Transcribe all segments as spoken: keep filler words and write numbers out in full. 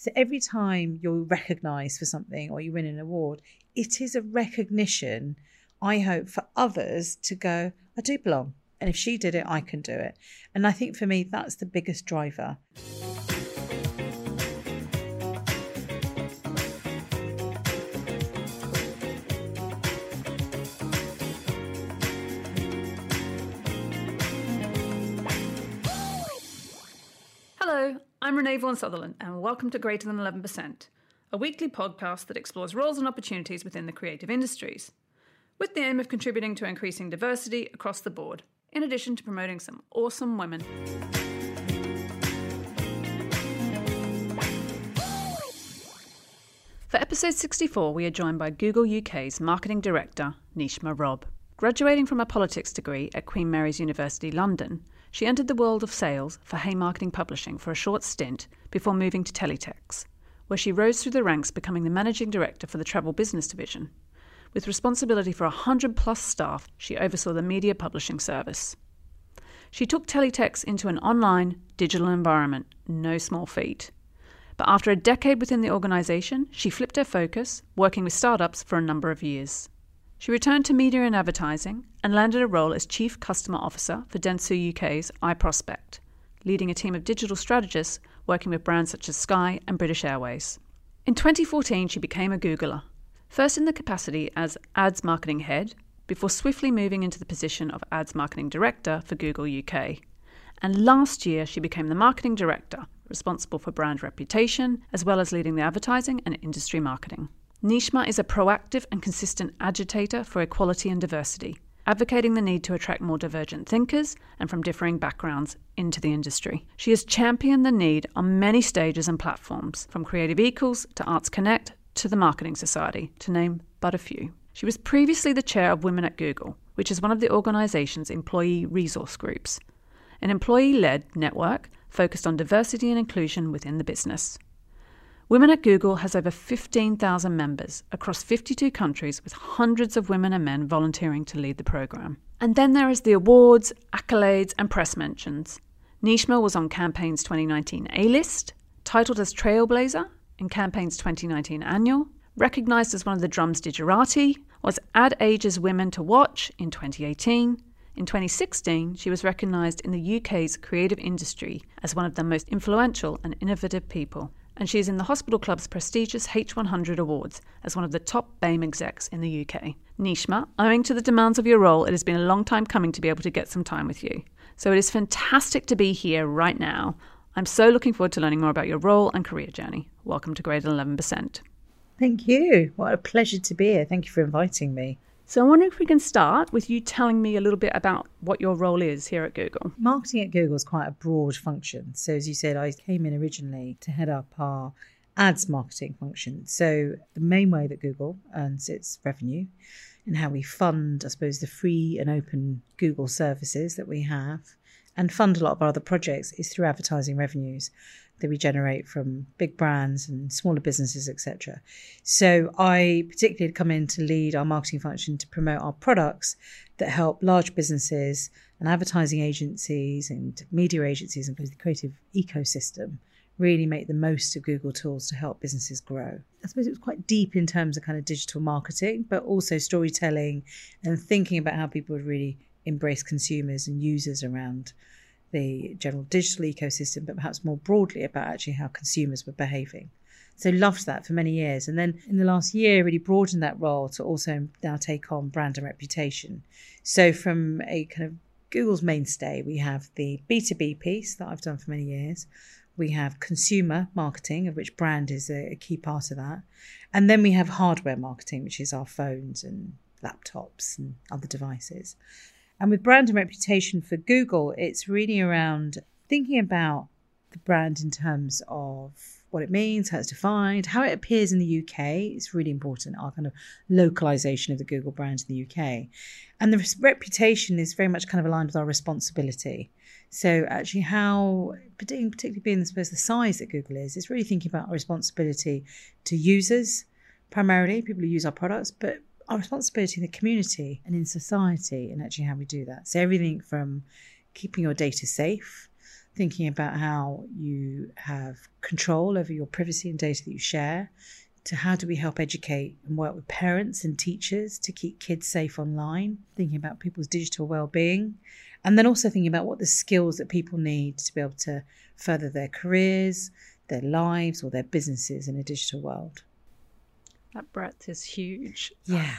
So every time you're recognised for something or you win an award, it is a recognition, I hope, for others to go, I do belong. And if she did it, I can do it. And I think for me, that's the biggest driver. Hello, I'm Renee Vaughan Sutherland and welcome to Greater Than eleven percent, a weekly podcast that explores roles and opportunities within the creative industries, with the aim of contributing to increasing diversity across the board, in addition to promoting some awesome women. For episode sixty-four, we are joined by Google U K's Marketing Director, Neeshma Robb. Graduating from a politics degree at Queen Mary's University, London, she entered the world of sales for Haymarketing Publishing for a short stint before moving to Teletext, where she rose through the ranks, becoming the Managing Director for the Travel Business Division. With responsibility for one hundred plus staff, she oversaw the media publishing service. She took Teletext into an online, digital environment, no small feat. But after a decade within the organisation, she flipped her focus, working with startups for a number of years. She returned to media and advertising and landed a role as Chief Customer Officer for Dentsu U K's iProspect, leading a team of digital strategists working with brands such as Sky and British Airways. In twenty fourteen, she became a Googler, first in the capacity as Ads Marketing Head, before swiftly moving into the position of Ads Marketing Director for Google U K. And last year, she became the Marketing Director, responsible for brand reputation, as well as leading the advertising and industry marketing. Neeshma is a proactive and consistent agitator for equality and diversity, advocating the need to attract more divergent thinkers and from differing backgrounds into the industry. She has championed the need on many stages and platforms, from Creative Equals to Arts Connect to the Marketing Society, to name but a few. She was previously the chair of Women at Google, which is one of the organisation's employee resource groups, an employee-led network focused on diversity and inclusion within the business. Women at Google has over fifteen thousand members across fifty-two countries, with hundreds of women and men volunteering to lead the program. And then there is the awards, accolades and press mentions. Neeshma was on Campaign's twenty nineteen A-list, titled as Trailblazer in Campaign's twenty nineteen Annual, recognised as one of the Drum's Digerati, was Ad Age's Women to Watch in twenty eighteen. In twenty sixteen, she was recognised in the U K's creative industry as one of the most influential and innovative people. And she is in the Hospital Club's prestigious H one hundred Awards as one of the top B A M E execs in the U K. Neeshma, owing to the demands of your role, it has been a long time coming to be able to get some time with you. So it is fantastic to be here right now. I'm so looking forward to learning more about your role and career journey. Welcome to Greater Than eleven percent. Thank you. What a pleasure to be here. Thank you for inviting me. So I wonder if we can start with you telling me a little bit about what your role is here at Google. Marketing at Google is quite a broad function. So as you said, I came in originally to head up our ads marketing function. So the main way that Google earns its revenue and how we fund, I suppose, the free and open Google services that we have and fund a lot of our other projects is through advertising revenues that we generate from big brands and smaller businesses, et cetera. So I particularly had come in to lead our marketing function to promote our products that help large businesses and advertising agencies and media agencies and the creative ecosystem really make the most of Google tools to help businesses grow. I suppose it was quite deep in terms of kind of digital marketing, but also storytelling and thinking about how people would really embrace consumers and users around the general digital ecosystem, but perhaps more broadly about actually how consumers were behaving. So loved that for many years. And then in the last year, really broadened that role to also now take on brand and reputation. So from a kind of Google's mainstay, we have the B two B piece that I've done for many years. We have consumer marketing, of which brand is a, a key part of that. And then we have hardware marketing, which is our phones and laptops and other devices. And with brand and reputation for Google, it's really around thinking about the brand in terms of what it means, how it's defined, how it appears in the U K. It's really important, our kind of localization of the Google brand in the U K. And the reputation is very much kind of aligned with our responsibility. So actually how, particularly being, I suppose, the size that Google is, it's really thinking about our responsibility to users, primarily, people who use our products, but our responsibility in the community and in society and actually how we do that. So everything from keeping your data safe, thinking about how you have control over your privacy and data that you share, to how do we help educate and work with parents and teachers to keep kids safe online, thinking about people's digital well-being, and then also thinking about what the skills that people need to be able to further their careers, their lives, or their businesses in a digital world. That breadth is huge. Yeah.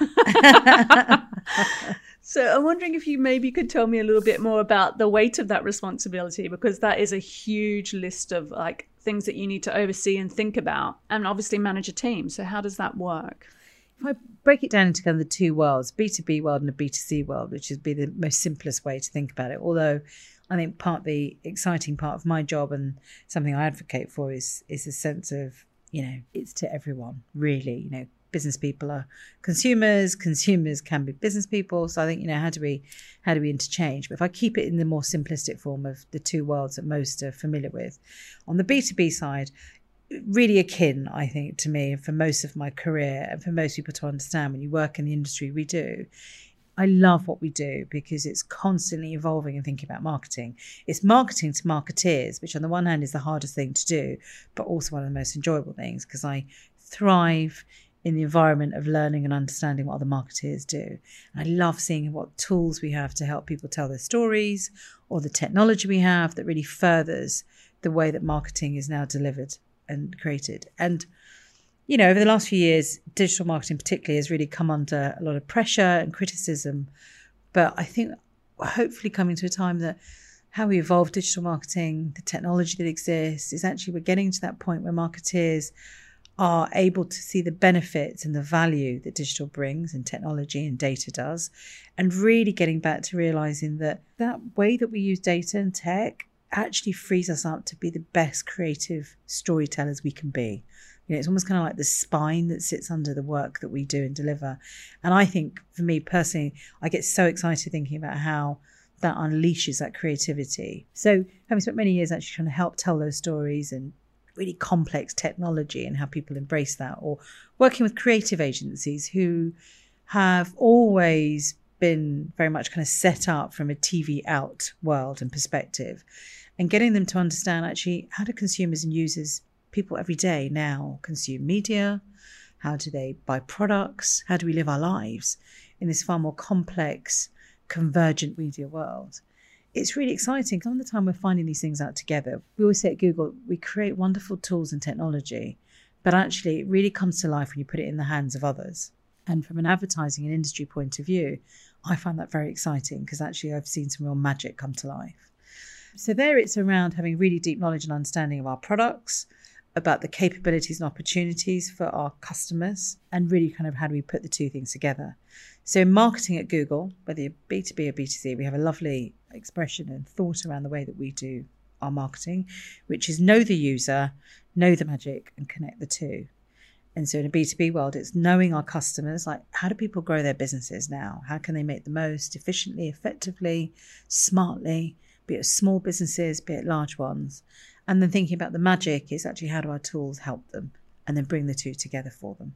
So I'm wondering if you maybe could tell me a little bit more about the weight of that responsibility, because that is a huge list of like things that you need to oversee and think about, and obviously manage a team. So how does that work? If I break it down into kind of the two worlds, B two B world and a B two C world, which would be the most simplest way to think about it. Although I think part of the exciting part of my job and something I advocate for is is a sense of, you know, it's to everyone, really. You know, business people are consumers, consumers can be business people. So I think, you know, how do we how do we interchange? But if I keep it in the more simplistic form of the two worlds that most are familiar with, on the B two B side, really akin, I think, to me, and for most of my career, and for most people to understand when you work in the industry we do, I love what we do because it's constantly evolving and thinking about marketing. It's marketing to marketeers, which on the one hand is the hardest thing to do, but also one of the most enjoyable things, because I thrive in the environment of learning and understanding what other marketeers do. And I love seeing what tools we have to help people tell their stories, or the technology we have that really furthers the way that marketing is now delivered and created. And, you know, over the last few years, digital marketing particularly has really come under a lot of pressure and criticism. But I think we're hopefully coming to a time that how we evolve digital marketing, the technology that exists, is actually we're getting to that point where marketeers are able to see the benefits and the value that digital brings and technology and data does, and really getting back to realizing that that way that we use data and tech actually frees us up to be the best creative storytellers we can be. You know, it's almost kind of like the spine that sits under the work that we do and deliver. And I think for me personally, I get so excited thinking about how that unleashes that creativity. So having spent many years actually trying to help tell those stories and really complex technology and how people embrace that, or working with creative agencies who have always been very much kind of set up from a T V out world and perspective, and getting them to understand actually how do consumers and users, people every day now, consume media, how do they buy products, how do we live our lives in this far more complex, convergent media world. It's really exciting. Some of the time we're finding these things out together. We always say at Google, we create wonderful tools and technology, but actually it really comes to life when you put it in the hands of others. And from an advertising and industry point of view, I find that very exciting because actually I've seen some real magic come to life. So there it's around having really deep knowledge and understanding of our products, about the capabilities and opportunities for our customers, and really kind of how do we put the two things together. So marketing at Google, whether you're B two B or B two C, we have a lovely expression and thought around the way that we do our marketing, which is know the user, know the magic, and connect the two. And so in a B two B world, it's knowing our customers, like how do people grow their businesses now? How can they make the most efficiently, effectively, smartly, be it small businesses, be it large ones? And then thinking about the magic is actually how do our tools help them, and then bring the two together for them.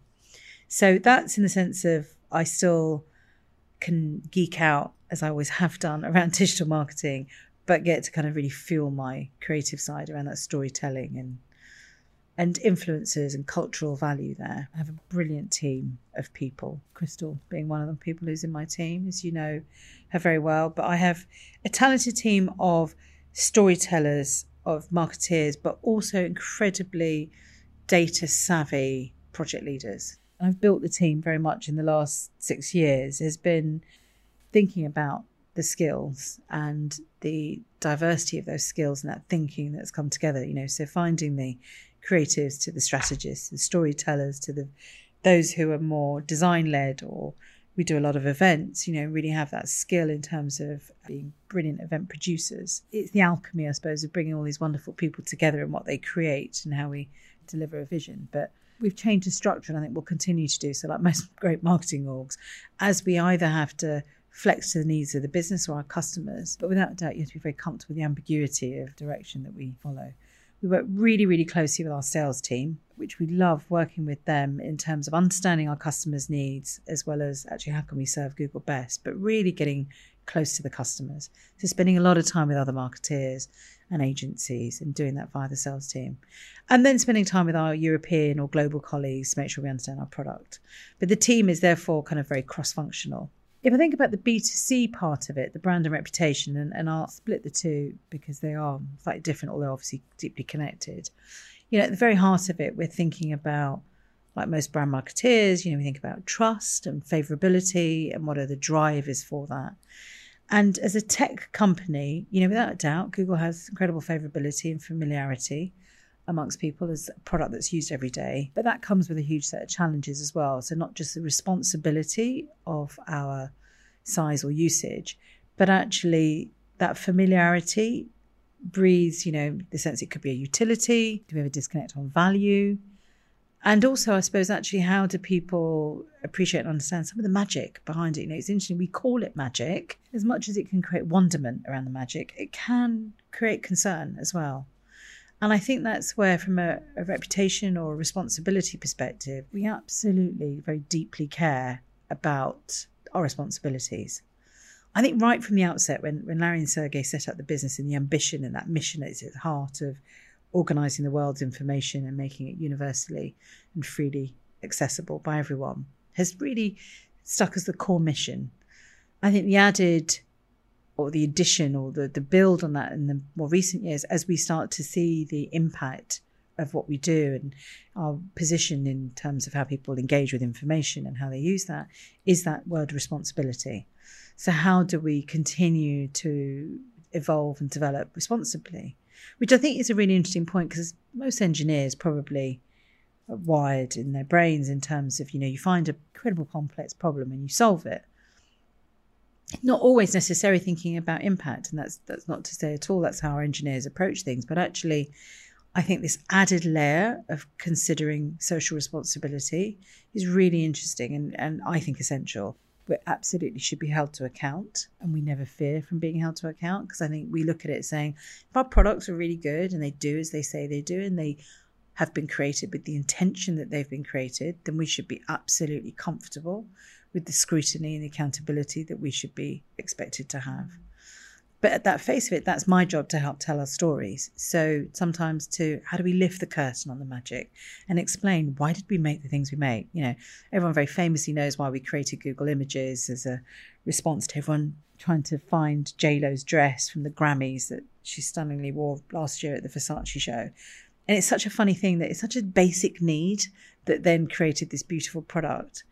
So that's in the sense of I still can geek out, as I always have done, around digital marketing, but get to kind of really fuel my creative side around that storytelling and and influencers and cultural value there. I have a brilliant team of people, Crystal being one of the people who's in my team, as you know her very well. But I have a talented team of storytellers, of marketeers, but also incredibly data savvy project leaders. I've built the team very much in the last six years, has been thinking about the skills and the diversity of those skills and that thinking that's come together, you know, so finding the creatives to the strategists, the storytellers to the those who are more design-led, or we do a lot of events, you know, really have that skill in terms of being brilliant event producers. It's the alchemy, I suppose, of bringing all these wonderful people together and what they create and how we deliver a vision. But we've changed the structure, and I think we'll continue to do so, like most great marketing orgs, as we either have to flex to the needs of the business or our customers. But without a doubt, you have to be very comfortable with the ambiguity of direction that we follow. We work really, really closely with our sales team, which we love working with them in terms of understanding our customers' needs, as well as actually how can we serve Google best, but really getting close to the customers. So spending a lot of time with other marketeers and agencies and doing that via the sales team. And then spending time with our European or global colleagues to make sure we understand our product. But the team is therefore kind of very cross-functional. If I think about the B two C part of it, the brand and reputation, and, and I'll split the two because they are slightly different, although obviously deeply connected. You know, at the very heart of it, we're thinking about, like most brand marketeers, you know, we think about trust and favorability and what are the drivers for that. And as a tech company, you know, without a doubt, Google has incredible favorability and familiarity amongst people as a product that's used every day. But that comes with a huge set of challenges as well. So not just the responsibility of our size or usage, but actually that familiarity breeds, you know, the sense it could be a utility. Do we have a disconnect on value? And also, I suppose, actually, how do people appreciate and understand some of the magic behind it? You know, it's interesting, we call it magic. As much as it can create wonderment around the magic, it can create concern as well. And I think that's where, from a, a reputation or a responsibility perspective, we absolutely very deeply care about our responsibilities. I think right from the outset, when, when Larry and Sergey set up the business and the ambition and that mission is at the heart of organising the world's information and making it universally and freely accessible by everyone, has really stuck as the core mission. I think the added or the addition or the, the build on that in the more recent years, as we start to see the impact of what we do and our position in terms of how people engage with information and how they use that, is that word responsibility. So how do we continue to evolve and develop responsibly? Which I think is a really interesting point, because most engineers probably are wired in their brains in terms of, you know, you find an incredible complex problem and you solve it. Not always necessarily thinking about impact, and that's that's not to say at all that's how our engineers approach things, but actually I think this added layer of considering social responsibility is really interesting and, and I think essential. We absolutely should be held to account, and we never fear from being held to account, because I think we look at it saying, if our products are really good and they do as they say they do and they have been created with the intention that they've been created, then we should be absolutely comfortable with the scrutiny and the accountability that we should be expected to have. But at that face of it, that's my job, to help tell our stories. So sometimes to, how do we lift the curtain on the magic and explain, why did we make the things we make? You know, everyone very famously knows why we created Google Images as a response to everyone trying to find J-Lo's dress from the Grammys that she stunningly wore last year at the Versace show. And it's such a funny thing that it's such a basic need that then created this beautiful product.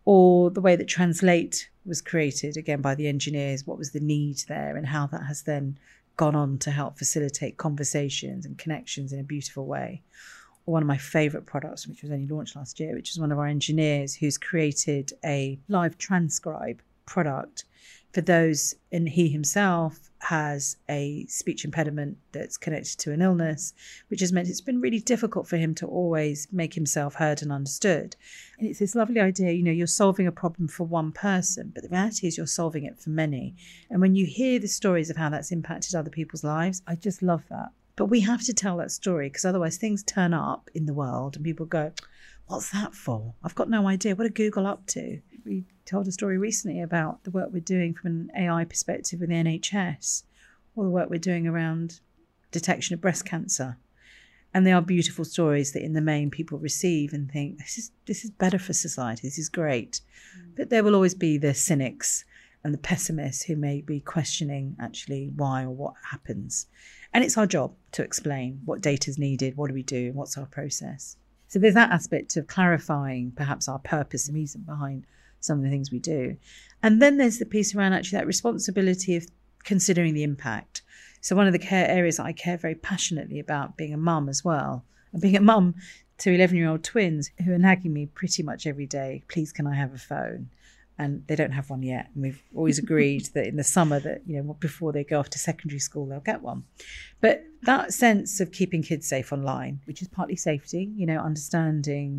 Or the way that Translate was created, again, by the engineers, what was the need there and how that has then gone on to help facilitate conversations and connections in a beautiful way. Or one of my favourite products, which was only launched last year, which is one of our engineers who's created a live transcribe product for those, and he himself has a speech impediment that's connected to an illness, which has meant it's been really difficult for him to always make himself heard and understood. And it's this lovely idea, you know, you're solving a problem for one person, but the reality is you're solving it for many. And when you hear the stories of how that's impacted other people's lives, I just love that. But we have to tell that story, because otherwise things turn up in the world and people go, what's that for? I've got no idea. What are Google up to? We told a story recently about the work we're doing from an A I perspective with the N H S, or the work we're doing around detection of breast cancer. And they are beautiful stories that in the main people receive and think, this is this is better for society, this is great. Mm. But there will always be the cynics and the pessimists who may be questioning actually why or what happens. And it's our job to explain what data is needed, what do we do, what's our process. So there's that aspect of clarifying perhaps our purpose and reason behind some of the things we do. And then there's the piece around actually that responsibility of considering the impact. So one of the care areas that I care very passionately about, being a mum as well, and being a mum to eleven-year-old twins who are nagging me pretty much every day, please can I have a phone? And they don't have one yet. And we've always agreed that in the summer that, you know, before they go off to secondary school, they'll get one. But that sense of keeping kids safe online, which is partly safety, you know, understanding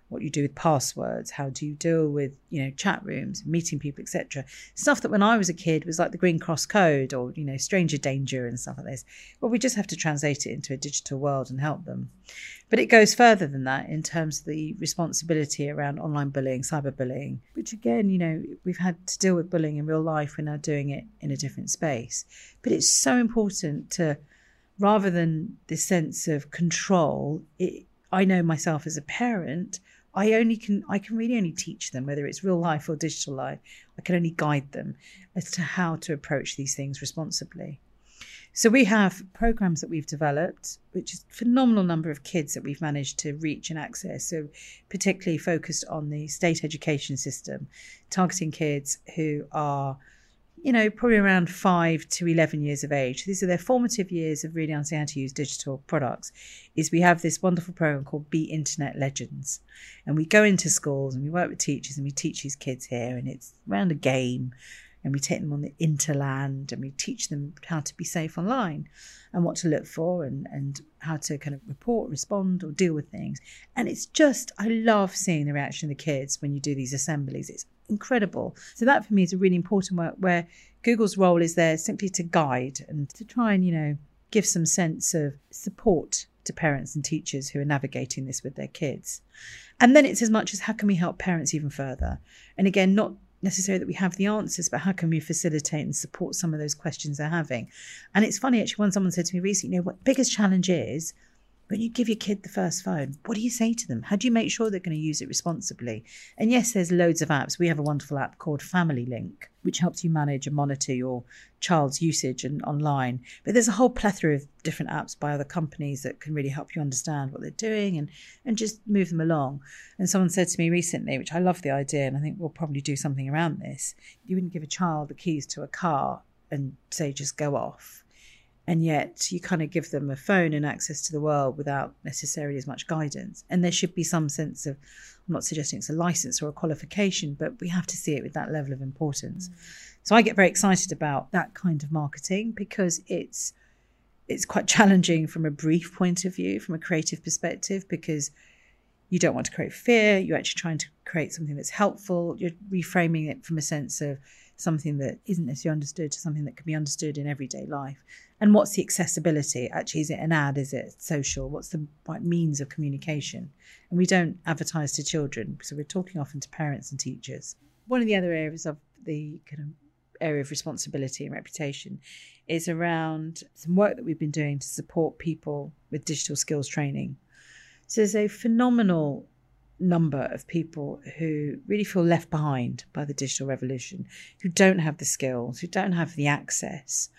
what you do with passwords, how do you deal with, you know, chat rooms, meeting people, et cetera. Stuff that when I was a kid was like the Green Cross Code or, you know, stranger danger and stuff like this. Well, we just have to translate it into a digital world and help them. But it goes further than that in terms of the responsibility around online bullying, cyberbullying, which again, you know, we've had to deal with bullying in real life. We're now doing it in a different space. But it's so important to, rather than this sense of control, it, I know myself as a parent, I only can, I can really only teach them, whether it's real life or digital life, I can only guide them as to how to approach these things responsibly. So we have programs that we've developed, which is a phenomenal number of kids that we've managed to reach and access. So particularly focused on the state education system, targeting kids who are, you know, probably around five to eleven years of age. These are their formative years of really understanding how to use digital products. Is we have this wonderful program called Be Internet Legends. And we go into schools and we work with teachers and we teach these kids here, and it's around a game. And we take them on the interland and we teach them how to be safe online and what to look for and, and how to kind of report, respond or deal with things. And it's just, I love seeing the reaction of the kids when you do these assemblies. It's incredible. So that for me is a really important work where Google's role is there simply to guide and to try and, you know, give some sense of support to parents and teachers who are navigating this with their kids. And then it's as much as how can we help parents even further? And again, not necessarily that we have the answers, but how can we facilitate and support some of those questions they're having? And it's funny, actually, when someone said to me recently, you know, what the biggest challenge is when you give your kid the first phone, what do you say to them? How do you make sure they're going to use it responsibly? And yes, there's loads of apps. We have a wonderful app called Family Link, which helps you manage and monitor your child's usage and online. But there's a whole plethora of different apps by other companies that can really help you understand what they're doing and, and just move them along. And someone said to me recently, which I love the idea, and I think we'll probably do something around this, you wouldn't give a child the keys to a car and say, just go off. And yet you kind of give them a phone and access to the world without necessarily as much guidance. And there should be some sense of, I'm not suggesting it's a license or a qualification, but we have to see it with that level of importance. Mm. So I get very excited about that kind of marketing because it's it's quite challenging from a brief point of view, from a creative perspective, because you don't want to create fear. You're actually trying to create something that's helpful. You're reframing it from a sense of something that isn't necessarily understood to something that can be understood in everyday life. And what's the accessibility? Actually, is it an ad? Is it social? What's the right means of communication? And we don't advertise to children, so we're talking often to parents and teachers. One of the other areas of the kind of area of responsibility and reputation is around some work that we've been doing to support people with digital skills training. So there's a phenomenal number of people who really feel left behind by the digital revolution, who don't have the skills, who don't have the access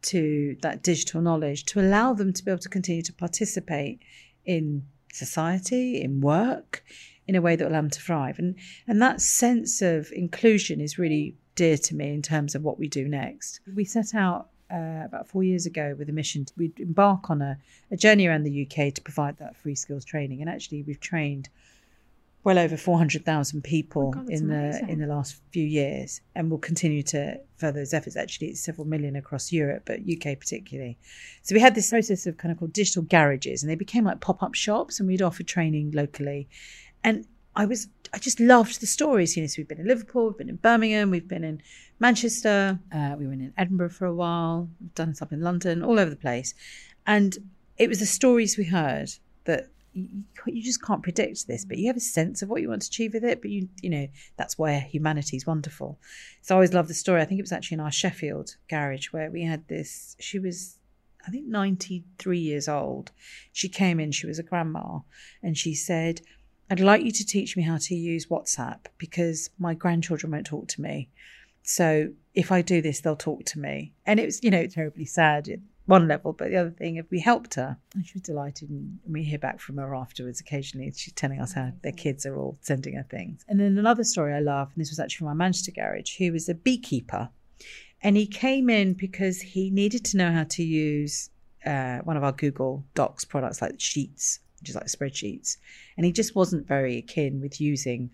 to that digital knowledge to allow them to be able to continue to participate in society, in work, in a way that will allow them to thrive. And, and that sense of inclusion is really dear to me in terms of what we do next. We set out uh, about four years ago with a mission to we'd embark on a, a journey around the U K to provide that free skills training. And actually we've trained well over four hundred thousand people oh God, in the in the last few years, and we'll continue to further those efforts. Actually, it's several million across Europe, but U K particularly. So we had this process of kind of called digital garages, and they became like pop-up shops, and we'd offer training locally. And I was, I just loved the stories. You know, so we've been in Liverpool, we've been in Birmingham, we've been in Manchester, uh, we were in Edinburgh for a while, we've done stuff in London, all over the place. And it was the stories we heard that you, you just can't predict this, but you have a sense of what you want to achieve with it. But you, you know, that's where humanity is wonderful. So I always love the story. I think it was actually in our Sheffield garage where we had this. She was, I think, ninety-three years old. She came in. She was a grandma, and she said, "I'd like you to teach me how to use WhatsApp because my grandchildren won't talk to me. So if I do this, they'll talk to me." And it was, you know, terribly sad at one level, but the other thing, if we helped her, and she was delighted, and we hear back from her afterwards occasionally. She's telling us how their kids are all sending her things. And then another story I love, and this was actually from our Manchester garage, who was a beekeeper. And he came in because he needed to know how to use uh, one of our Google Docs products like Sheets, which is like spreadsheets. And he just wasn't very keen with using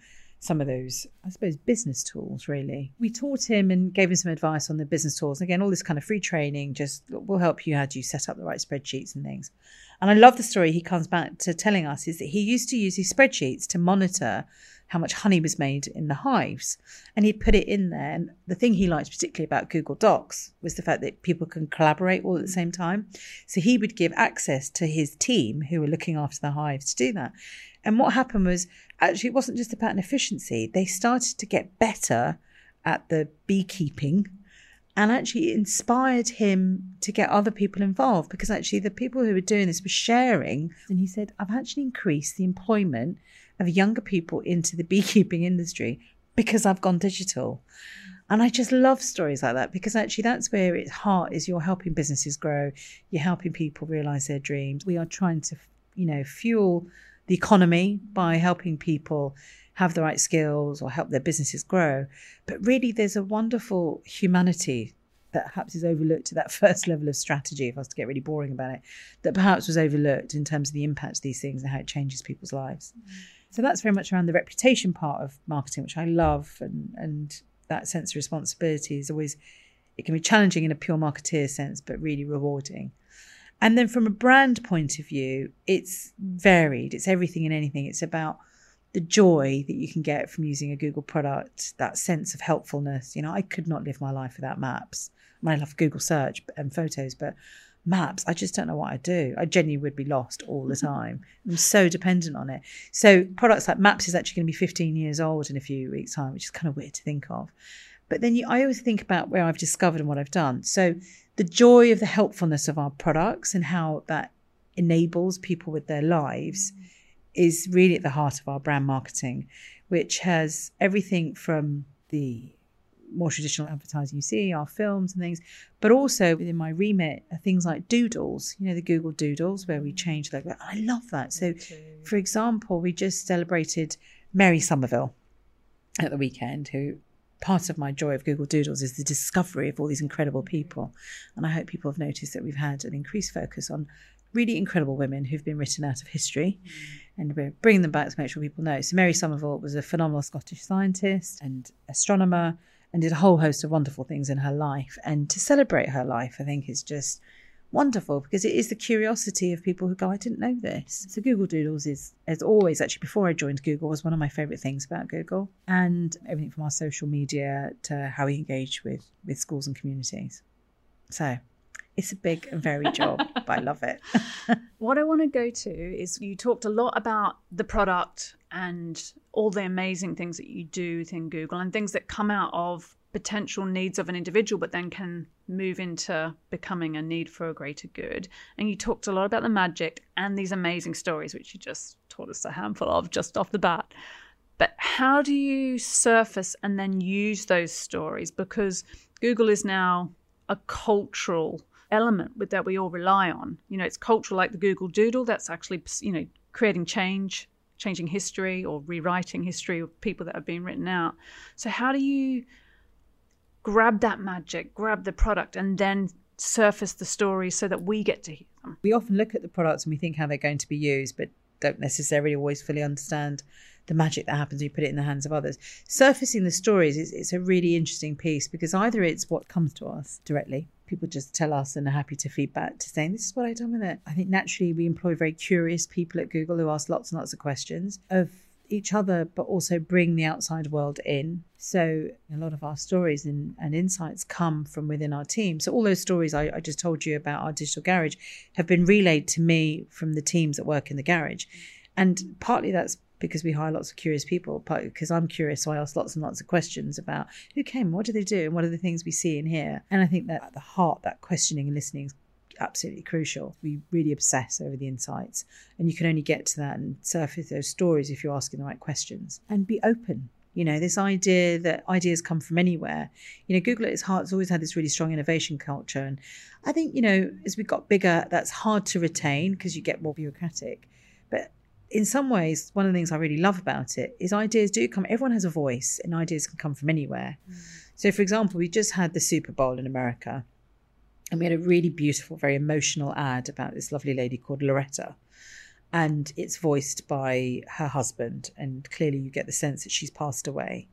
some of those, I suppose, business tools, really. We taught him and gave him some advice on the business tools. Again, all this kind of free training just will help you how do you set up the right spreadsheets and things. And I love the story he comes back to telling us is that he used to use these spreadsheets to monitor how much honey was made in the hives. And he'd put it in there. And the thing he liked particularly about Google Docs was the fact that people can collaborate all at the same time. So he would give access to his team who were looking after the hives to do that. And what happened was, actually, it wasn't just about an efficiency. They started to get better at the beekeeping, and actually it inspired him to get other people involved, because actually the people who were doing this were sharing. And he said, I've actually increased the employment of younger people into the beekeeping industry because I've gone digital. And I just love stories like that, because actually that's where its heart is. You're helping businesses grow. You're helping people realize their dreams. We are trying to, you know, fuel the economy by helping people have the right skills or help their businesses grow. But really, there's a wonderful humanity that perhaps is overlooked at that first level of strategy, if I was to get really boring about it, that perhaps was overlooked in terms of the impact of these things and how it changes people's lives. Mm. So that's very much around the reputation part of marketing, which I love. And, and that sense of responsibility is always, it can be challenging in a pure marketeer sense, but really rewarding. And then from a brand point of view, it's varied. It's everything and anything. It's about the joy that you can get from using a Google product, that sense of helpfulness. You know, I could not live my life without Maps. I mean, I love Google search and photos, but Maps, I just don't know what I'd do. I genuinely would be lost all the time. I'm so dependent on it. So products like Maps is actually going to be fifteen years old in a few weeks' time, which is kind of weird to think of. But then you, I always think about where I've discovered and what I've done. So the joy of the helpfulness of our products and how that enables people with their lives is really at the heart of our brand marketing, which has everything from the more traditional advertising you see, our films and things, but also within my remit are things like doodles, you know, the Google Doodles, where we change like that. I love that. So, for example, we just celebrated Mary Somerville at the weekend, who part of my joy of Google Doodles is the discovery of all these incredible people. And I hope people have noticed that we've had an increased focus on really incredible women who've been written out of history, mm. and we're bringing them back to make sure people know. So Mary Somerville was a phenomenal Scottish scientist and astronomer and did a whole host of wonderful things in her life. And to celebrate her life, I think, is just wonderful, because it is the curiosity of people who go, I didn't know this. So Google Doodles is, as always, actually before I joined Google, was one of my favourite things about Google, and everything from our social media to how we engage with, with schools and communities. So it's a big and varied job, but I love it. What I want to go to is, you talked a lot about the product and all the amazing things that you do within Google and things that come out of potential needs of an individual, but then can move into becoming a need for a greater good. And you talked a lot about the magic and these amazing stories, which you just taught us a handful of just off the bat. But how do you surface and then use those stories? Because Google is now a cultural element with that we all rely on. You know, it's cultural, like the Google Doodle. That's actually, you know, creating change, changing history or rewriting history of people that have been written out. So how do you grab that magic, grab the product, and then surface the stories so that we get to hear them? We often look at the products and we think how they're going to be used, but don't necessarily always fully understand the magic that happens when you put it in the hands of others. Surfacing the stories is it's a really interesting piece, because either it's what comes to us directly, people just tell us and are happy to feedback to saying, this is what I've done with it. I think naturally we employ very curious people at Google who ask lots and lots of questions of each other, but also bring the outside world in. So a lot of our stories and, and insights come from within our team. So all those stories I, I just told you about our digital garage have been relayed to me from the teams that work in the garage. And partly that's because we hire lots of curious people, partly because I'm curious, so I ask lots and lots of questions about who came, what do they do, and what are the things we see and hear. And I think that at the heart, that questioning and listening is absolutely crucial. We really obsess over the insights, and you can only get to that and surface those stories if you're asking the right questions and be open. You know, this idea that ideas come from anywhere. You know, Google at its heart has always had this really strong innovation culture. And I think, you know, as we got bigger, that's hard to retain because you get more bureaucratic. But in some ways, one of the things I really love about it is ideas do come, everyone has a voice and ideas can come from anywhere. Mm. So, for example, we just had the Super Bowl in America, and we had a really beautiful, very emotional ad about this lovely lady called Loretta. and it's voiced by her husband. And clearly you get the sense that she's passed away,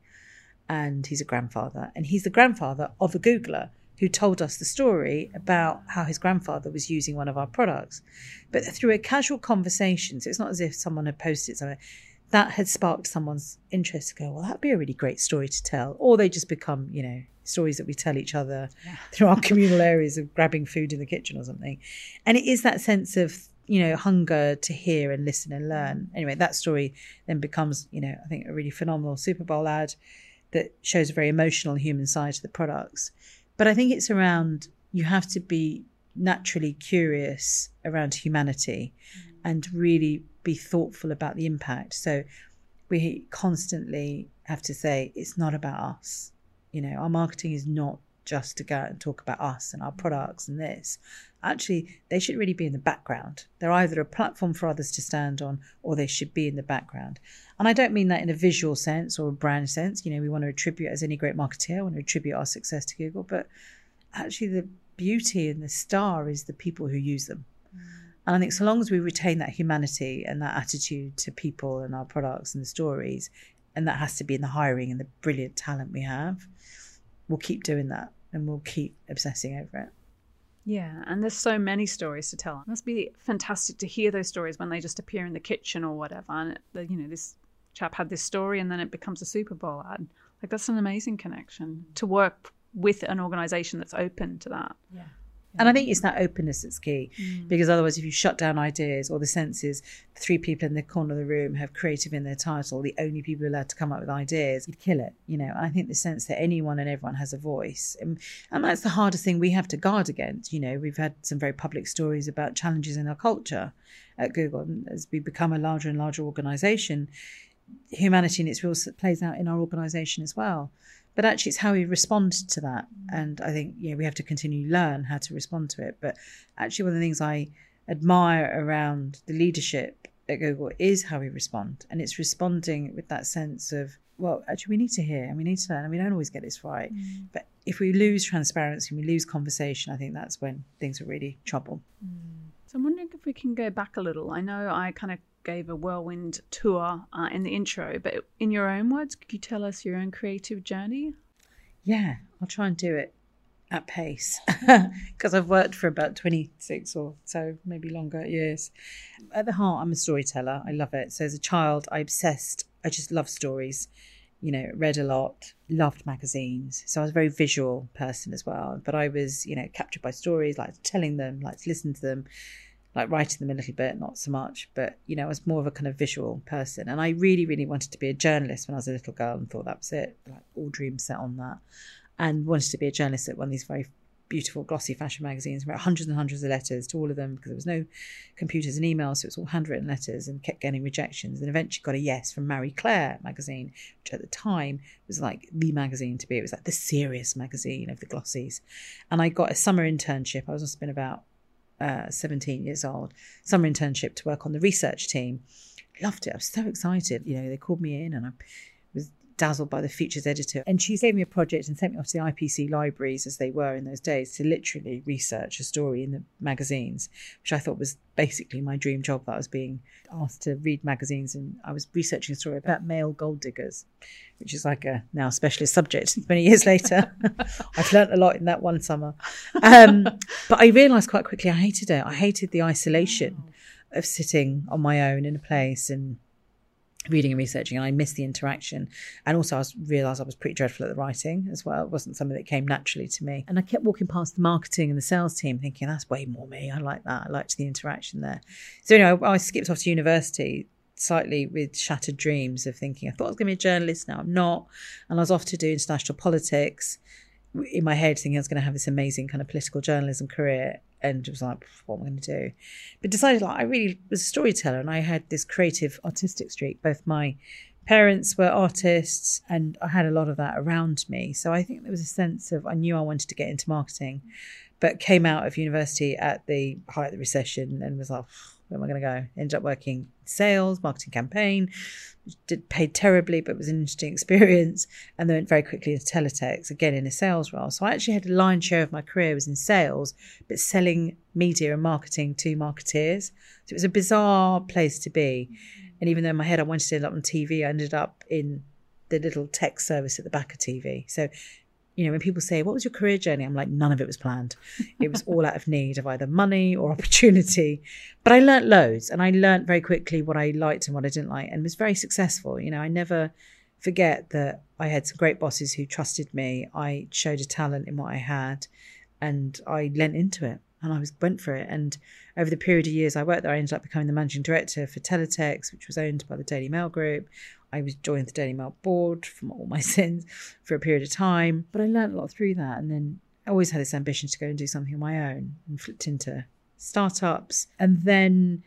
and he's a grandfather. And he's the grandfather of a Googler who told us the story about how his grandfather was using one of our products. But through a casual conversation, so it's not as if someone had posted something, that had sparked someone's interest to go, well, that'd be a really great story to tell. Or they just become, you know, stories that we tell each other yeah. through our communal areas of grabbing food in the kitchen or something. And it is that sense of, you know, hunger to hear and listen and learn. Anyway, that story then becomes, you know, I think a really phenomenal Super Bowl ad that shows a very emotional human side to the products. But I think it's around, you have to be naturally curious around humanity mm. and really be thoughtful about the impact. So we constantly have to say, it's not about us. You know, our marketing is not just to go out and talk about us and our products and this. Actually, they should really be in the background. They're either a platform for others to stand on, or they should be in the background. And I don't mean that in a visual sense or a brand sense. You know, we want to attribute, as any great marketeer, we want to attribute our success to Google. But actually, the beauty and the star is the people who use them. Mm. And I think so long as we retain that humanity and that attitude to people and our products and the stories, and that has to be in the hiring and the brilliant talent we have, we'll keep doing that and we'll keep obsessing over it. Yeah, and there's so many stories to tell. It must be fantastic to hear those stories when they just appear in the kitchen or whatever. And, it, you know, this chap had this story and then it becomes a Super Bowl ad. Like, that's an amazing connection to work with an organisation that's open to that. Yeah. And I think it's that openness that's key, mm. because otherwise if you shut down ideas, or the sense is three people in the corner of the room have creative in their title, the only people allowed to come up with ideas, you'd kill it, you know. And I think the sense that anyone and everyone has a voice, and, and that's the hardest thing we have to guard against. You know, we've had some very public stories about challenges in our culture at Google, and as we become a larger and larger organisation, humanity in its real plays out in our organisation as well. But actually, it's how we respond to that. And I think, you know, we have to continue to learn how to respond to it. But actually, one of the things I admire around the leadership at Google is how we respond. And it's responding with that sense of, well, actually, we need to hear and we need to learn. And we don't always get this right. Mm. But if we lose transparency and we lose conversation, I think that's when things are really trouble. Mm. So I'm wondering if we can go back a little. I know I kind of gave a whirlwind tour uh, in the intro, but in your own words, could you tell us your own creative journey? Yeah, I'll try and do it at pace because I've worked for about twenty-six or so, maybe longer years. At the heart, I'm a storyteller. I love it. So as a child, I obsessed. I just love stories. You know, read a lot, loved magazines. So I was a very visual person as well. But I was, you know, captured by stories, liked telling them, liked to listen to them, like writing them a little bit, not so much. But, you know, I was more of a kind of visual person. And I really, really wanted to be a journalist when I was a little girl and thought that was it. Like all dreams set on that. And wanted to be a journalist at one of these very beautiful glossy fashion magazines, wrote hundreds and hundreds of letters to all of them because there was no computers and emails, so it was all handwritten letters, and kept getting rejections, and eventually got a yes from Marie Claire magazine, which at the time was like the magazine to be. It was like the serious magazine of the glossies. And I got a summer internship. I was must have been about uh, seventeen years old, summer internship to work on the research team. Loved it. I was so excited. You know, they called me in and I was dazzled by the features editor, and she gave me a project and sent me off to the I P C libraries, as they were in those days, to literally research a story in the magazines, which I thought was basically my dream job, that I was being asked to read magazines. And I was researching a story about male gold diggers, which is like a now specialist subject many years later. I've learnt a lot in that one summer. Um, but I realised quite quickly I hated it. I hated the isolation of sitting on my own in a place and reading and researching, and I missed the interaction. And also I realised I was pretty dreadful at the writing as well. It wasn't something that came naturally to me. And I kept walking past the marketing and the sales team thinking, that's way more me. I like that. I liked the interaction there. So anyway, I, I skipped off to university slightly with shattered dreams of thinking, I thought I was going to be a journalist, now I'm not. And I was off to do international politics, in my head thinking I was going to have this amazing kind of political journalism career. And it was like, what am I going to do? But decided, like, I really was a storyteller, and I had this creative artistic streak. Both my parents were artists, and I had a lot of that around me. So I think there was a sense of, I knew I wanted to get into marketing, but came out of university at the height of the recession and was like, where am I going to go? Ended up working sales, marketing campaign, did paid terribly, but it was an interesting experience. And then went very quickly into teletext, again in a sales role. So I actually had a lion's share of my career was in sales, but selling media and marketing to marketeers. So it was a bizarre place to be. And even though in my head I wanted to end up on T V, I ended up in the little tech service at the back of T V. So, you know, when people say, what was your career journey? I'm like, none of it was planned. It was all out of need of either money or opportunity. But I learnt loads, and I learnt very quickly what I liked and what I didn't like, and was very successful. You know, I never forget that I had some great bosses who trusted me. I showed a talent in what I had, and I lent into it, and I was went for it. And over the period of years I worked there, I ended up becoming the managing director for Teletext, which was owned by the Daily Mail Group. I was joined the Daily Mail board from all my sins for a period of time. But I learned a lot through that. And then I always had this ambition to go and do something on my own, and flipped into startups. And then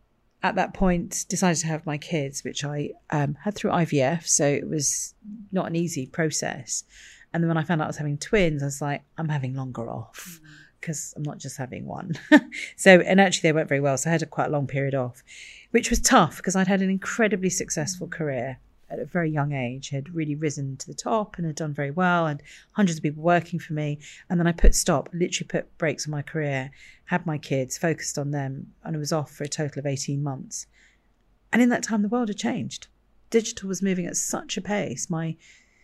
at that point decided to have my kids, which I um, had through I V F. So it was not an easy process. And then when I found out I was having twins, I was like, I'm having longer off because I'm not just having one. So, and actually they went very well. So I had a quite a long period off, which was tough because I'd had an incredibly successful career at a very young age, had really risen to the top and had done very well, and hundreds of people working for me. And then I put stop, literally put brakes on my career, had my kids, focused on them, and I was off for a total of eighteen months. And in that time, the world had changed. Digital was moving at such a pace. My,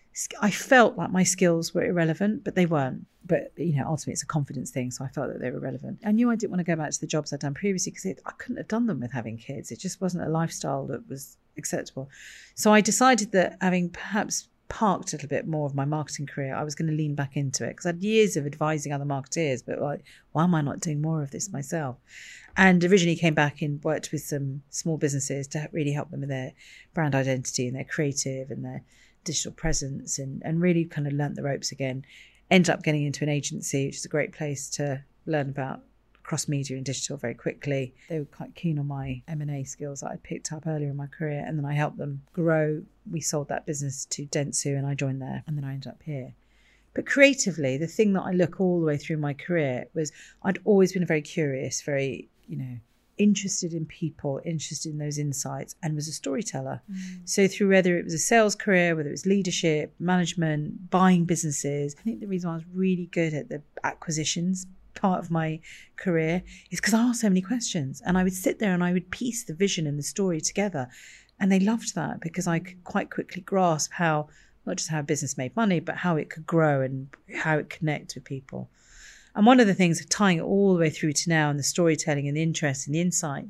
I felt like my skills were irrelevant, but they weren't. But, you know, ultimately it's a confidence thing, so I felt that they were relevant. I knew I didn't want to go back to the jobs I'd done previously because I couldn't have done them with having kids. It just wasn't a lifestyle that was acceptable. So I decided that, having perhaps parked a little bit more of my marketing career, I was going to lean back into it because I had years of advising other marketeers, but like, why am I not doing more of this myself? And originally came back and worked with some small businesses to really help them with their brand identity and their creative and their digital presence, and, and really kind of learnt the ropes again. Ended up getting into an agency, which is a great place to learn about cross media and digital very quickly. They were quite keen on my M and A skills that I'd picked up earlier in my career, and then I helped them grow. We sold that business to Dentsu and I joined there, and then I ended up here. But creatively, the thing that I look all the way through my career was I'd always been very curious, very, you know, interested in people, interested in those insights, and was a storyteller. Mm. So through whether it was a sales career, whether it was leadership, management, buying businesses, I think the reason I was really good at the acquisitions part of my career is because I asked so many questions, and I would sit there and I would piece the vision and the story together. And they loved that because I could quite quickly grasp how, not just how a business made money, but how it could grow and how it connects with people. And one of the things of tying it all the way through to now, and the storytelling and the interest and the insight,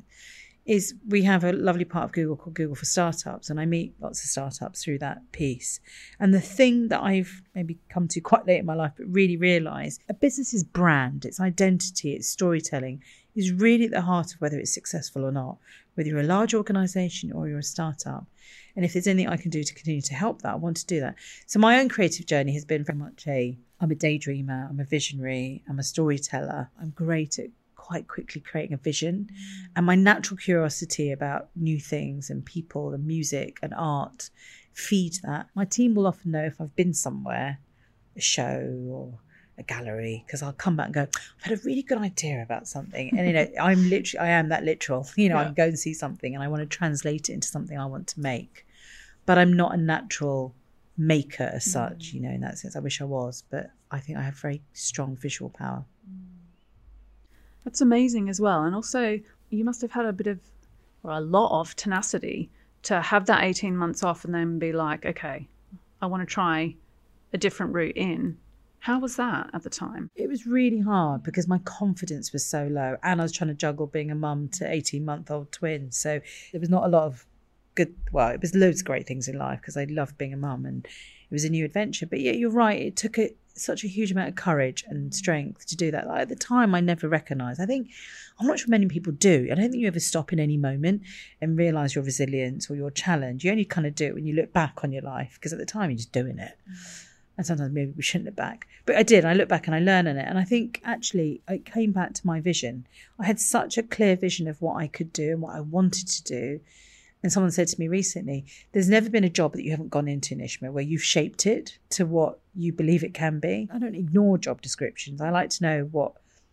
is we have a lovely part of Google called Google for Startups, and I meet lots of startups through that piece. And the thing that I've maybe come to quite late in my life, but really realised, a business's brand, its identity, its storytelling is really at the heart of whether it's successful or not, whether you're a large organisation or you're a startup. And if there's anything I can do to continue to help that, I want to do that. So my own creative journey has been very much a, I'm a daydreamer, I'm a visionary, I'm a storyteller. I'm great at quite quickly creating a vision. Mm. And my natural curiosity about new things and people and music and art feed that. My team will often know if I've been somewhere, a show or a gallery, because I'll come back and go, I've had a really good idea about something. And, you know, I'm literally, I am that literal, you know, yeah. I can go and see something and I want to translate it into something I want to make. But I'm not a natural maker as such, mm. you know, in that sense. I wish I was, but I think I have very strong visual power. That's amazing as well. And also you must have had a bit of, or a lot of tenacity to have that eighteen months off and then be like, okay, I want to try a different route in. How was that at the time? It was really hard because my confidence was so low, and I was trying to juggle being a mum to eighteen-month-old twins. So there was not a lot of good, well, it was loads of great things in life because I loved being a mum and it was a new adventure. But yeah, you're right. It took a, such a huge amount of courage and strength to do that. Like at the time, I never recognised. I think, I'm not sure many people do. I don't think you ever stop in any moment and realise your resilience or your challenge. You only kind of do it when you look back on your life, because at the time you're just doing it. Mm. And sometimes maybe we shouldn't look back. But I did. I look back and I learn in it. And I think actually it came back to my vision. I had such a clear vision of what I could do and what I wanted to do. And someone said to me recently, there's never been a job that you haven't gone into, Nishma, where you've shaped it to what you believe it can be. I don't ignore job descriptions. I like to know what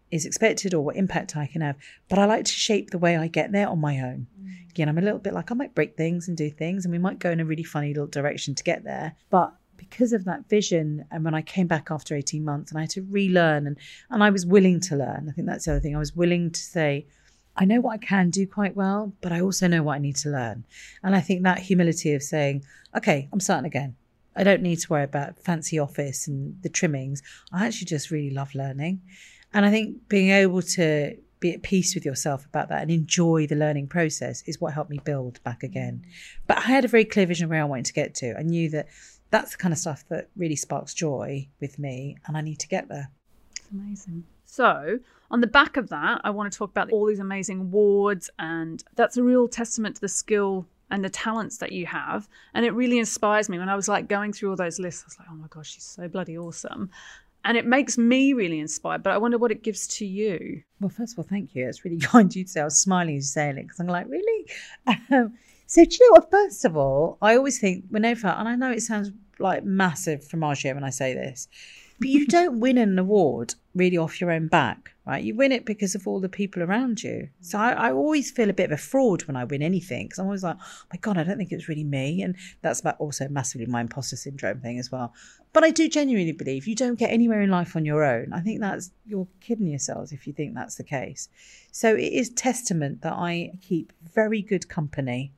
is expected or what impact I can have, but I like to shape the way I get there on my own. Mm. Again, I'm a little bit like I might break things and do things, and we might go in a really funny little direction to get there. But because of that vision, and when I came back after eighteen months and I had to relearn, and, and I was willing to learn. I think that's the other thing. I was willing to say, I know what I can do quite well, but I also know what I need to learn. And I think that humility of saying, okay, I'm starting again. I don't need to worry about fancy office and the trimmings. I actually just really love learning. And I think being able to be at peace with yourself about that and enjoy the learning process is what helped me build back again. But I had a very clear vision of where I wanted to get to. I knew that that's the kind of stuff that really sparks joy with me, and I need to get there. It's amazing. So on the back of that, I want to talk about all these amazing awards, and that's a real testament to the skill and the talents that you have. And it really inspires me. When I was like going through all those lists, I was like, oh my gosh, she's so bloody awesome. And it makes me really inspired, but I wonder what it gives to you. Well, first of all, thank you. It's really kind of you to say. I was smiling as you saying it because I'm like, really? Um, so do you know what? First of all, I always think whenever, and I know it sounds like massive fromage when I say this, but you don't win an award really off your own back, right? You win it because of all the people around you. So I, I always feel a bit of a fraud when I win anything because I'm always like, oh my God, I don't think it was really me. And that's about also massively my imposter syndrome thing as well. But I do genuinely believe you don't get anywhere in life on your own. I think that's, you're kidding yourselves if you think that's the case. So it is testament that I keep very good company.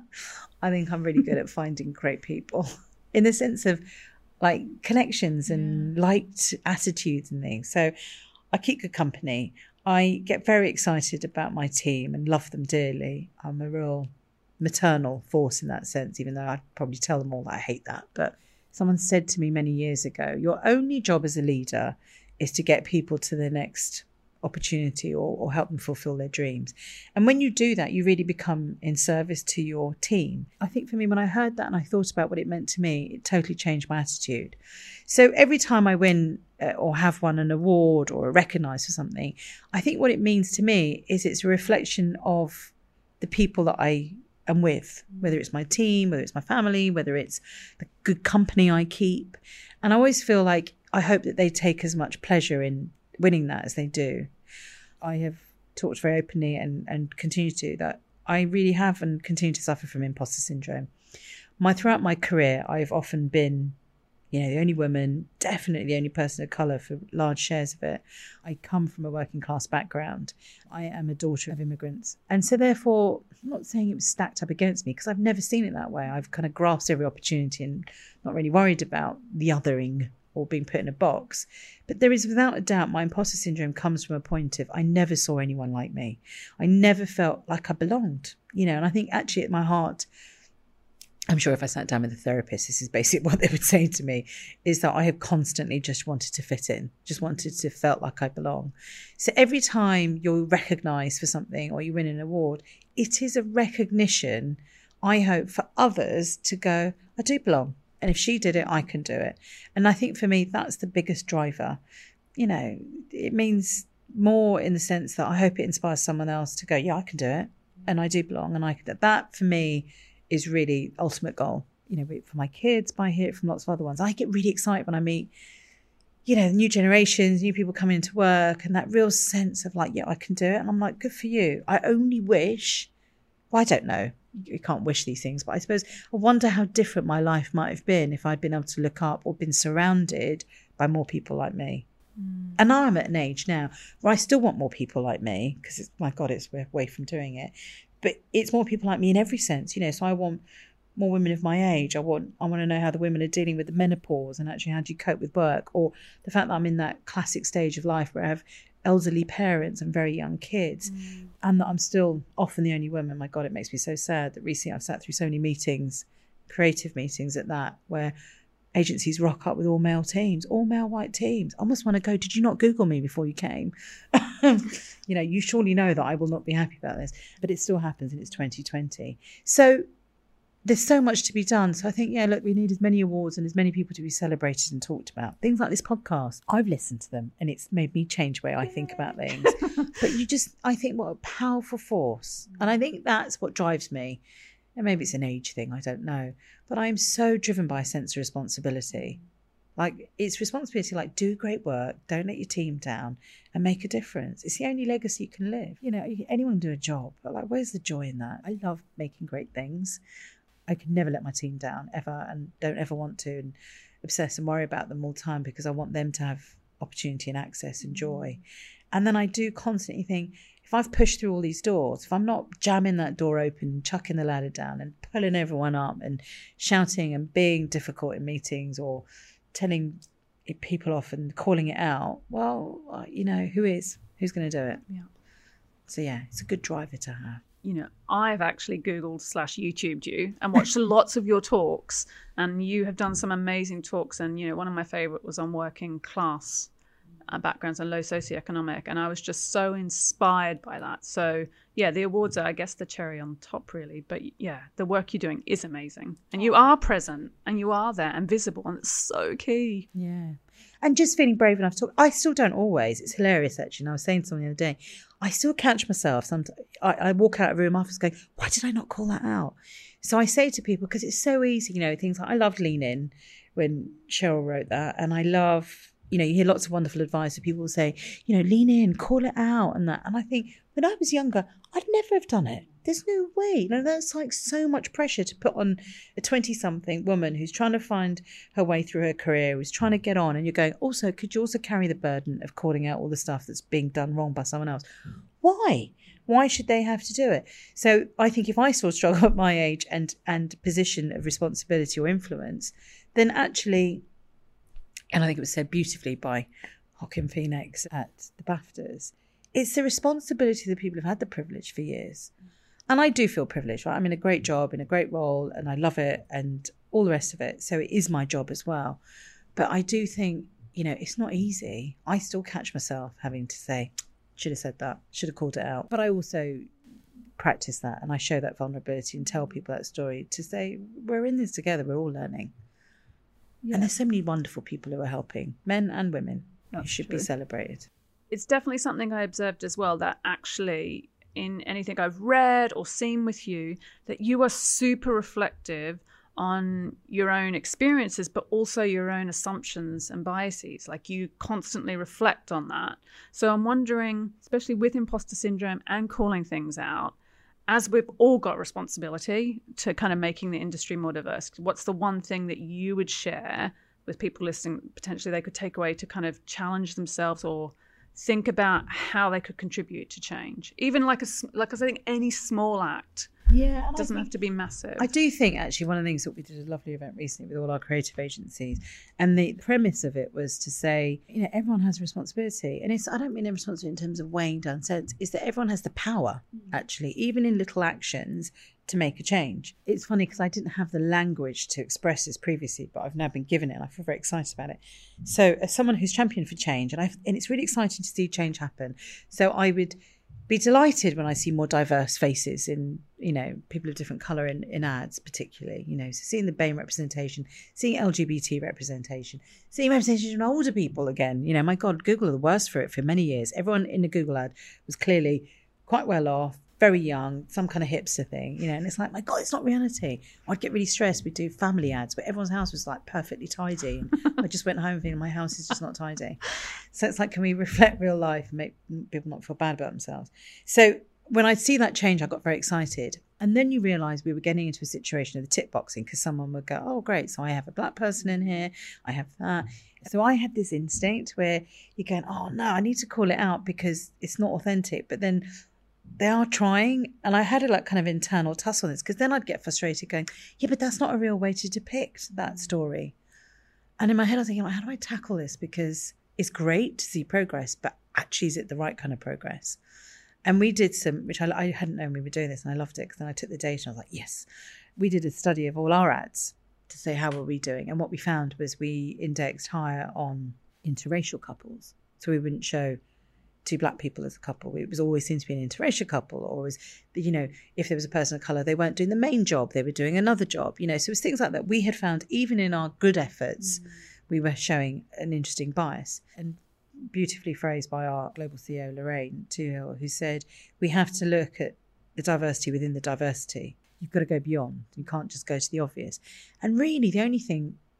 I think I'm really good at finding great people in the sense of like connections and yeah. liked attitudes and things. So I keep good company. I get very excited about my team and love them dearly. I'm a real maternal force in that sense, even though I probably tell them all that I hate that. But someone said to me many years ago, your only job as a leader is to get people to the next opportunity or, or help them fulfill their dreams. And when you do that, you really become in service to your team. I think for me, when I heard that and I thought about what it meant to me, it totally changed my attitude. So every time I win uh, or have won an award or are recognised for something, I think what it means to me is it's a reflection of the people that I am with, whether it's my team, whether it's my family, whether it's the good company I keep. And I always feel like I hope that they take as much pleasure in winning that as they do. I have talked very openly and, and continue to that I really have and continue to suffer from imposter syndrome. My throughout my career, I've often been, you know, the only woman, definitely the only person of colour for large shares of it. I come from a working class background. I am a daughter of immigrants. And so therefore, I'm not saying it was stacked up against me because I've never seen it that way. I've kind of grasped every opportunity and not really worried about the othering or being put in a box. But there is, without a doubt, my imposter syndrome comes from a point of I never saw anyone like me. I never felt like I belonged, you know, and I think actually at my heart, I'm sure if I sat down with a therapist, this is basically what they would say to me, is that I have constantly just wanted to fit in, just wanted to felt like I belong. So every time you're recognised for something or you win an award, it is a recognition, I hope, for others to go, I do belong. And if she did it, I can do it. And I think for me, that's the biggest driver. You know, it means more in the sense that I hope it inspires someone else to go, yeah, I can do it. And I do belong. And I can do it. That for me is really ultimate goal. You know, for my kids, but I hear it from lots of other ones. I get really excited when I meet, you know, new generations, new people coming into work and that real sense of like, yeah, I can do it. And I'm like, good for you. I only wish, well, I don't know. You can't wish these things, but I suppose I wonder how different my life might have been if I'd been able to look up or been surrounded by more people like me. Mm. And now I'm at an age now where I still want more people like me because it's, my God, it's we're away from doing it. But it's more people like me in every sense, you know, so I want more women of my age. I want I want to know how the women are dealing with the menopause and actually how do you cope with work, or the fact that I'm in that classic stage of life where I have elderly parents and very young kids, mm. and that I'm still often the only woman. My God, it makes me so sad that recently I've sat through so many meetings, creative meetings at that, where agencies rock up with all male teams, all male white teams. I almost want to go, did you not Google me before you came? You know, you surely know that I will not be happy about this, but it still happens and it's twenty twenty. So there's so much to be done. So I think, yeah, look, we need as many awards and as many people to be celebrated and talked about. Things like this podcast, I've listened to them and it's made me change the way I think about things. But you just, I think what a powerful force. And I think that's what drives me. And maybe it's an age thing, I don't know. But I'm so driven by a sense of responsibility. Like, it's responsibility, like, do great work, don't let your team down, and make a difference. It's the only legacy you can live. You know, anyone can do a job, but like, where's the joy in that? I love making great things. I could never let my team down, ever, and don't ever want to, and obsess and worry about them all the time, because I want them to have opportunity and access and joy. And then I do constantly think, if I've pushed through all these doors, if I'm not jamming that door open, chucking the ladder down and pulling everyone up and shouting and being difficult in meetings or telling people off and calling it out, well, you know, who is? Who's going to do it? Yeah. So, yeah, it's a good driver to have. You know, I've actually Googled slash YouTubed you and watched lots of your talks, and you have done some amazing talks. And, you know, one of my favorite was on working class uh, backgrounds and low socioeconomic. And I was just so inspired by that. So, yeah, the awards are, I guess, the cherry on top, really. But, yeah, the work you're doing is amazing. And you are present and you are there and visible. And it's so key. Yeah. And just feeling brave enough to talk. I still don't always. It's hilarious, actually. And I was saying something the other day. I still catch myself. Sometimes I, I walk out of a room afterwards going, why did I not call that out? So I say to people, because it's so easy, you know, things like, I loved Lean In when Cheryl wrote that. And I love, you know, you hear lots of wonderful advice. People will say, you know, lean in, call it out and that. And I think when I was younger, I'd never have done it. There's no way. You know, that's like so much pressure to put on a twenty-something woman who's trying to find her way through her career, who's trying to get on. And you're going, also, could you also carry the burden of calling out all the stuff that's being done wrong by someone else? Why? Why should they have to do it? So I think if I still struggle at my age and, and position of responsibility or influence, then actually, and I think it was said beautifully by Joaquin Phoenix at the BAFTAs, it's the responsibility of the people who've had the privilege for years. And I do feel privileged, right? I'm in a great job, in a great role, and I love it and all the rest of it. So it is my job as well. But I do think, you know, it's not easy. I still catch myself having to say, should have said that, should have called it out. But I also practice that and I show that vulnerability and tell people that story to say, we're in this together, we're all learning. Yeah. And there's so many wonderful people who are helping, men and women, That's who should true. be celebrated. It's definitely something I observed as well, that actually in anything I've read or seen with you, that you are super reflective on your own experiences, but also your own assumptions and biases. Like, you constantly reflect on that. So I'm wondering, especially with imposter syndrome and calling things out, as we've all got responsibility to kind of making the industry more diverse, what's the one thing that you would share with people listening, potentially they could take away to kind of challenge themselves or think about how they could contribute to change? Even like a, like I think any small act. Yeah, it doesn't have to be massive. I do think, actually, one of the things that we did a lovely event recently with all our creative agencies, and the premise of it was to say, you know, everyone has a responsibility. And it's, I don't mean a responsibility in terms of weighing down sense, is that everyone has the power, actually, even in little actions, to make a change. It's funny because I didn't have the language to express this previously, but I've now been given it and I feel very excited about it. So as someone who's championed for change, and, I've, and it's really exciting to see change happen. So I would be delighted when I see more diverse faces in, you know, people of different colour in, in ads, particularly, you know, so seeing the BAME representation, seeing L G B T representation, seeing representation of older people again. You know, my God, Google are the worst for it for many years. Everyone in the Google ad was clearly quite well off, very young, some kind of hipster thing, you know, and it's like, my God, it's not reality. I'd get really stressed. We'd do family ads, but everyone's house was like perfectly tidy. And I just went home thinking, my house is just not tidy. So it's like, can we reflect real life and make people not feel bad about themselves? So when I see that change, I got very excited. And then you realise we were getting into a situation of the tick boxing, because someone would go, oh, great, so I have a black person in here, I have that. So I had this instinct where you're going, oh, no, I need to call it out because it's not authentic. But then they are trying, and I had a like kind of internal tussle on this, because then I'd get frustrated going, yeah, but that's not a real way to depict that story. And in my head I was thinking, how do I tackle this? Because it's great to see progress, but actually is it the right kind of progress? And we did some, which I, I hadn't known we were doing this, and I loved it, because then I took the data and I was like, yes. We did a study of all our ads to say how were we doing, and what we found was we indexed higher on interracial couples. So we wouldn't show two black people as a couple. It was always seemed to be an interracial couple, or was, you know, if there was a person of colour, they weren't doing the main job, they were doing another job, you know. So it was things like that. We had found, even in our good efforts, mm. we were showing an interesting bias. And beautifully phrased by our global C E O, Lorraine Toohill, who said, we have to look at the diversity within the diversity. You've got to go beyond. You can't just go to the obvious. And really, the only thing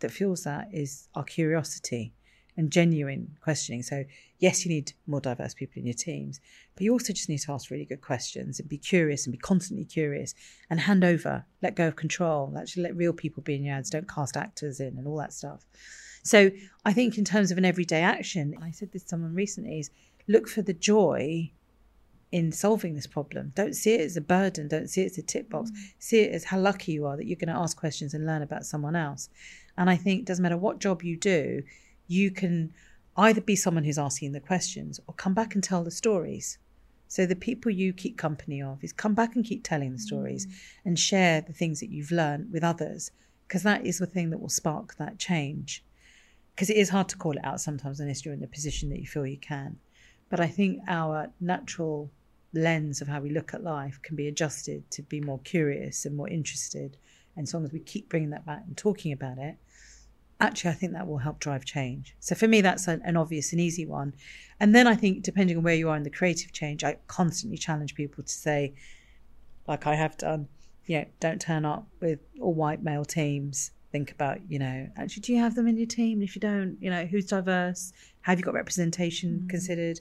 that fuels that is our curiosity and genuine questioning. So yes, you need more diverse people in your teams, but you also just need to ask really good questions and be curious and be constantly curious and hand over, let go of control, actually let real people be in your ads, don't cast actors in and all that stuff. So I think in terms of an everyday action, I said this to someone recently, is look for the joy in solving this problem. Don't see it as a burden. Don't see it as a tick box. Mm. See it as how lucky you are that you're going to ask questions and learn about someone else. And I think it doesn't matter what job you do, you can either be someone who's asking the questions or come back and tell the stories. So the people you keep company of is come back and keep telling the stories mm. and share the things that you've learned with others, because that is the thing that will spark that change. Because it is hard to call it out sometimes unless you're in the position that you feel you can. But I think our natural lens of how we look at life can be adjusted to be more curious and more interested. And as long as we keep bringing that back and talking about it, actually, I think that will help drive change. So for me, that's an, an obvious and easy one. And then I think, depending on where you are in the creative change, I constantly challenge people to say, like I have done, you know, don't turn up with all white male teams. Think about, you know, actually, do you have them in your team? If you don't, you know, who's diverse? Have you got representation mm. considered?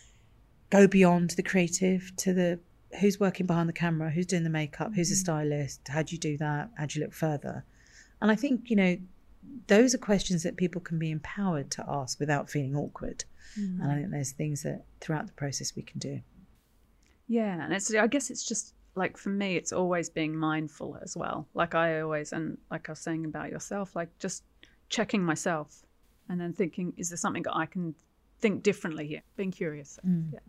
Go beyond the creative to the who's working behind the camera, who's doing the makeup, who's a stylist, how do you do that? How do you look further? And I think, you know, those are questions that people can be empowered to ask without feeling awkward. Mm. And I think there's things that throughout the process we can do. Yeah, and it's I guess it's just like for me, it's always being mindful as well. Like I always, and like I was saying about yourself, like just checking myself and then thinking, is there something that I can think differently here? Being curious. Mm. Yeah.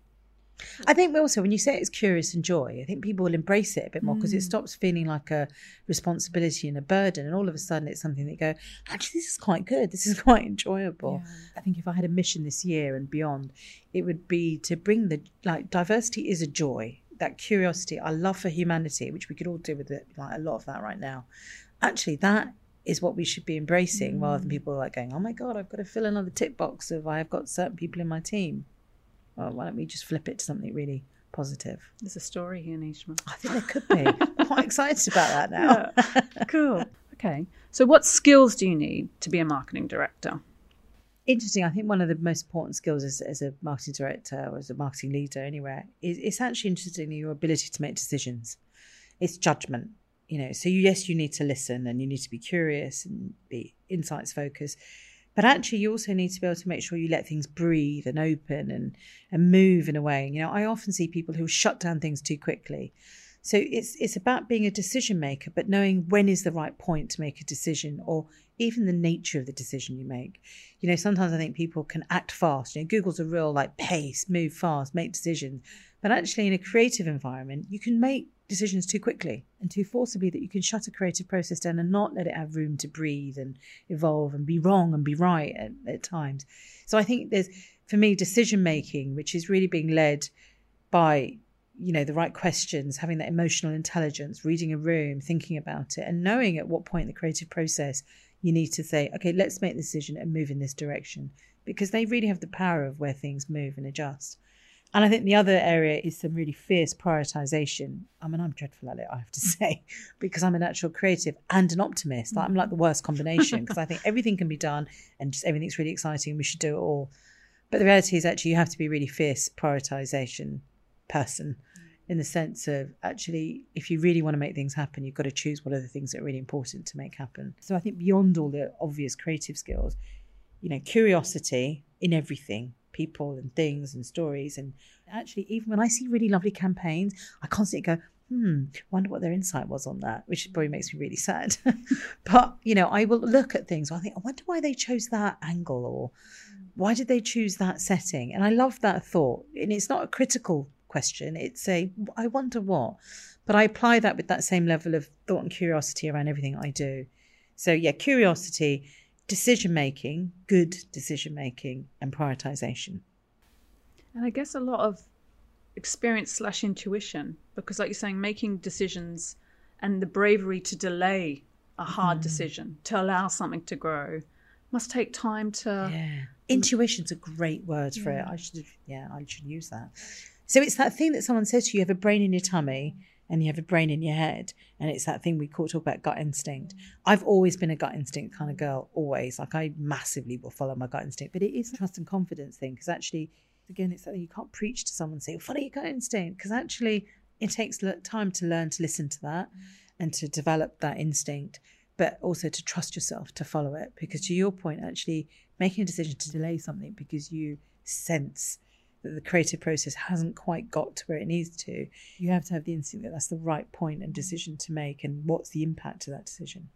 I think also when you say it's curious and joy, I think people will embrace it a bit more because mm. it stops feeling like a responsibility and a burden. And all of a sudden it's something that you go, actually, this is quite good. This is quite enjoyable. Yeah. I think if I had a mission this year and beyond, it would be to bring the, like, diversity is a joy. That curiosity, our love for humanity, which we could all do with it, like a lot of that right now. Actually, that is what we should be embracing mm. rather than people like going, oh my God, I've got to fill another tick box of I've got certain people in my team. Well, why don't we just flip it to something really positive? There's a story here, Nishma. I think there could be. I'm quite excited about that now. Yeah. Cool. Okay. So what skills do you need to be a marketing director? Interesting. I think one of the most important skills as, as a marketing director or as a marketing leader anywhere is it's actually interesting in your ability to make decisions. It's judgment, you know. So yes, you need to listen and you need to be curious and be insights focused. But actually, you also need to be able to make sure you let things breathe and open and, and move in a way. You know, I often see people who shut down things too quickly. So it's it's about being a decision maker, but knowing when is the right point to make a decision or even the nature of the decision you make. You know, sometimes I think people can act fast. You know, Google's a real like pace, move fast, make decisions. But actually in a creative environment, you can make decisions too quickly and too forcibly that you can shut a creative process down and not let it have room to breathe and evolve and be wrong and be right at, at times. So I think there's, for me, decision making, which is really being led by, you know, the right questions, having that emotional intelligence, reading a room, thinking about it and knowing at what point in the creative process you need to say, okay, let's make the decision and move in this direction, because they really have the power of where things move and adjust. And I think the other area is some really fierce prioritization. I mean, I'm dreadful at it, I have to say, because I'm a natural creative and an optimist. I'm like the worst combination because I think everything can be done and just everything's really exciting and we should do it all. But the reality is actually you have to be a really fierce prioritization person in the sense of actually, if you really want to make things happen, you've got to choose what are the things that are really important to make happen. So I think beyond all the obvious creative skills, you know, curiosity in everything, people and things and stories. And actually, even when I see really lovely campaigns, I constantly go, hmm, wonder what their insight was on that, which probably makes me really sad. But, you know, I will look at things. I think, I wonder why they chose that angle or why did they choose that setting? And I love that thought. And it's not a critical question. It's a, I wonder what. But I apply that with that same level of thought and curiosity around everything I do. So, yeah, curiosity, decision-making, good decision-making and prioritization. And I guess a lot of experience slash intuition, because like you're saying, making decisions and the bravery to delay a hard mm. decision, to allow something to grow, must take time to... Yeah. Intuition's a great word for yeah. it. I should, yeah, I should use that. So it's that thing that someone says to you, you have a brain in your tummy and you have a brain in your head, and it's that thing we call, talk about gut instinct. I've always been a gut instinct kind of girl, always. Like I massively will follow my gut instinct, but it is a trust and confidence thing, because actually, again, it's something you can't preach to someone and say, follow your gut instinct, because actually it takes time to learn to listen to that and to develop that instinct, but also to trust yourself to follow it. Because to your point, actually making a decision to delay something because you sense that the creative process hasn't quite got to where it needs to, you have to have the instinct that that's the right point and decision to make, and what's the impact of that decision.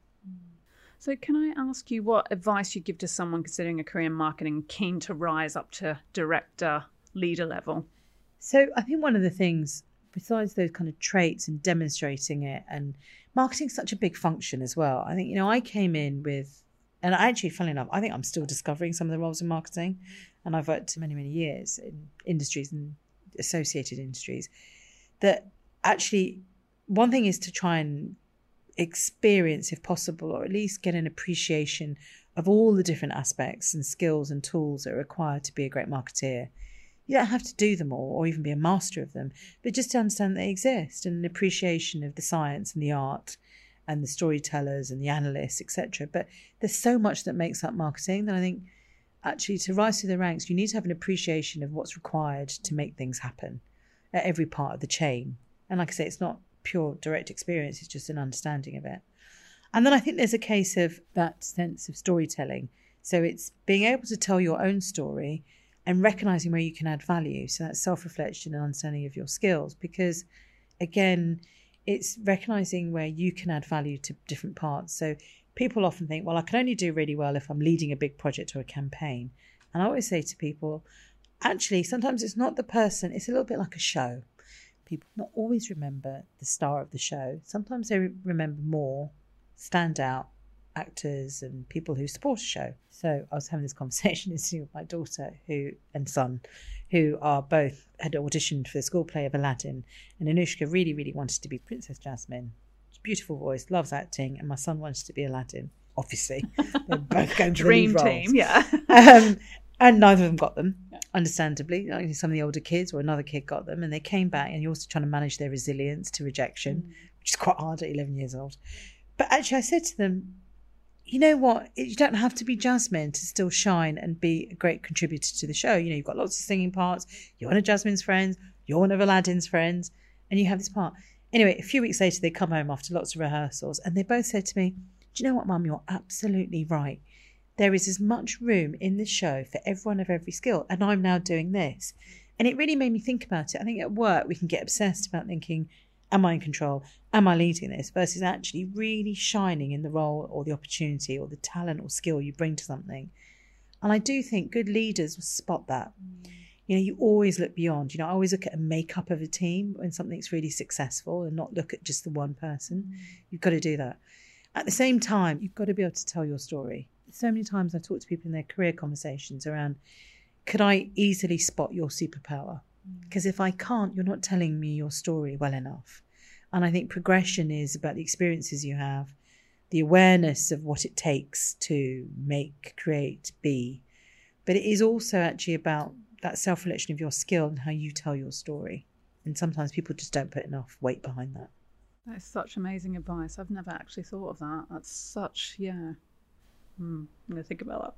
So can I ask you what advice you give to someone considering a career in marketing, keen to rise up to director, leader level? So I think one of the things, besides those kind of traits and demonstrating it, and marketing is such a big function as well. I think, you know, I came in with, and actually, funnily enough, I think I'm still discovering some of the roles in marketing. And I've worked many, many years in industries and associated industries, that actually one thing is to try and experience, if possible, or at least get an appreciation of all the different aspects and skills and tools that are required to be a great marketeer. You don't have to do them all or even be a master of them, but just to understand that they exist, and an appreciation of the science and the art and the storytellers and the analysts, et cetera. But there's so much that makes up marketing that I think actually to rise through the ranks, you need to have an appreciation of what's required to make things happen at every part of the chain. And like I say, it's not pure direct experience, it's just an understanding of it. And then I think there's a case of that sense of storytelling. So it's being able to tell your own story and recognizing where you can add value. So that's self-reflection and understanding of your skills, because again, it's recognizing where you can add value to different parts. So people often think, well, I can only do really well if I'm leading a big project or a campaign. And I always say to people, actually, sometimes it's not the person, it's a little bit like a show. People not always remember the star of the show. Sometimes they remember more standout actors and people who support a show. So I was having this conversation with my daughter who and son, who are both had auditioned for the school play of Aladdin. And Anushka really, really wanted to be Princess Jasmine. Beautiful voice, loves acting, and my son wanted to be Aladdin. Obviously, they're both going to dream lead team, roles. yeah. um, and neither of them got them, yeah. Understandably. Like some of the older kids or another kid got them, and they came back, and you're also trying to manage their resilience to rejection, mm. which is quite hard at eleven years old. But actually, I said to them, you know what? You don't have to be Jasmine to still shine and be a great contributor to the show. You know, you've got lots of singing parts. You're one of Jasmine's friends. You're one of Aladdin's friends, and you have this part. Anyway, a few weeks later, they come home after lots of rehearsals, and they both said to me, do you know what, Mum? You're absolutely right. There is as much room in this show for everyone of every skill, and I'm now doing this. And it really made me think about it. I think at work, we can get obsessed about thinking, am I in control? Am I leading this? Versus actually really shining in the role or the opportunity or the talent or skill you bring to something. And I do think good leaders will spot that. Mm. You know, you always look beyond. You know, I always look at a makeup of a team when something's really successful and not look at just the one person. Mm. You've got to do that. At the same time, you've got to be able to tell your story. So many times I talk to people in their career conversations around, could I easily spot your superpower? Because if I can't, you're not telling me your story well enough. And I think progression is about the experiences you have, the awareness of what it takes to make, create, be. But it is also actually about that self-reflection of your skill and how you tell your story. And sometimes people just don't put enough weight behind that. That is such amazing advice. I've never actually thought of that. That's such, yeah. Hmm, I'm going to think about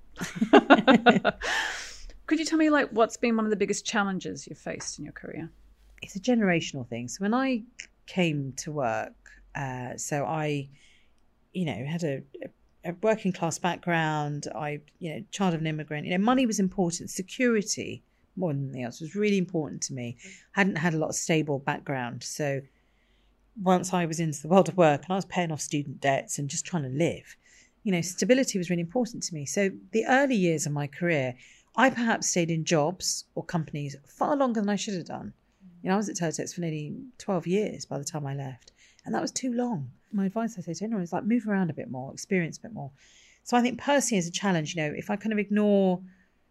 that. Could you tell me, like, what's been one of the biggest challenges you've faced in your career? It's a generational thing. So when I came to work, uh, so I, you know, had a, a working class background. I, you know, child of an immigrant. You know, money was important. Security, more than anything else, was really important to me. Hadn't had a lot of stable background. So once I was into the world of work and I was paying off student debts and just trying to live, you know, stability was really important to me. So the early years of my career, I perhaps stayed in jobs or companies far longer than I should have done. You know, I was at Turtex for nearly twelve years by the time I left, and that was too long. My advice I say to anyone is like, move around a bit more, experience a bit more. So I think personally as a challenge, you know, if I kind of ignore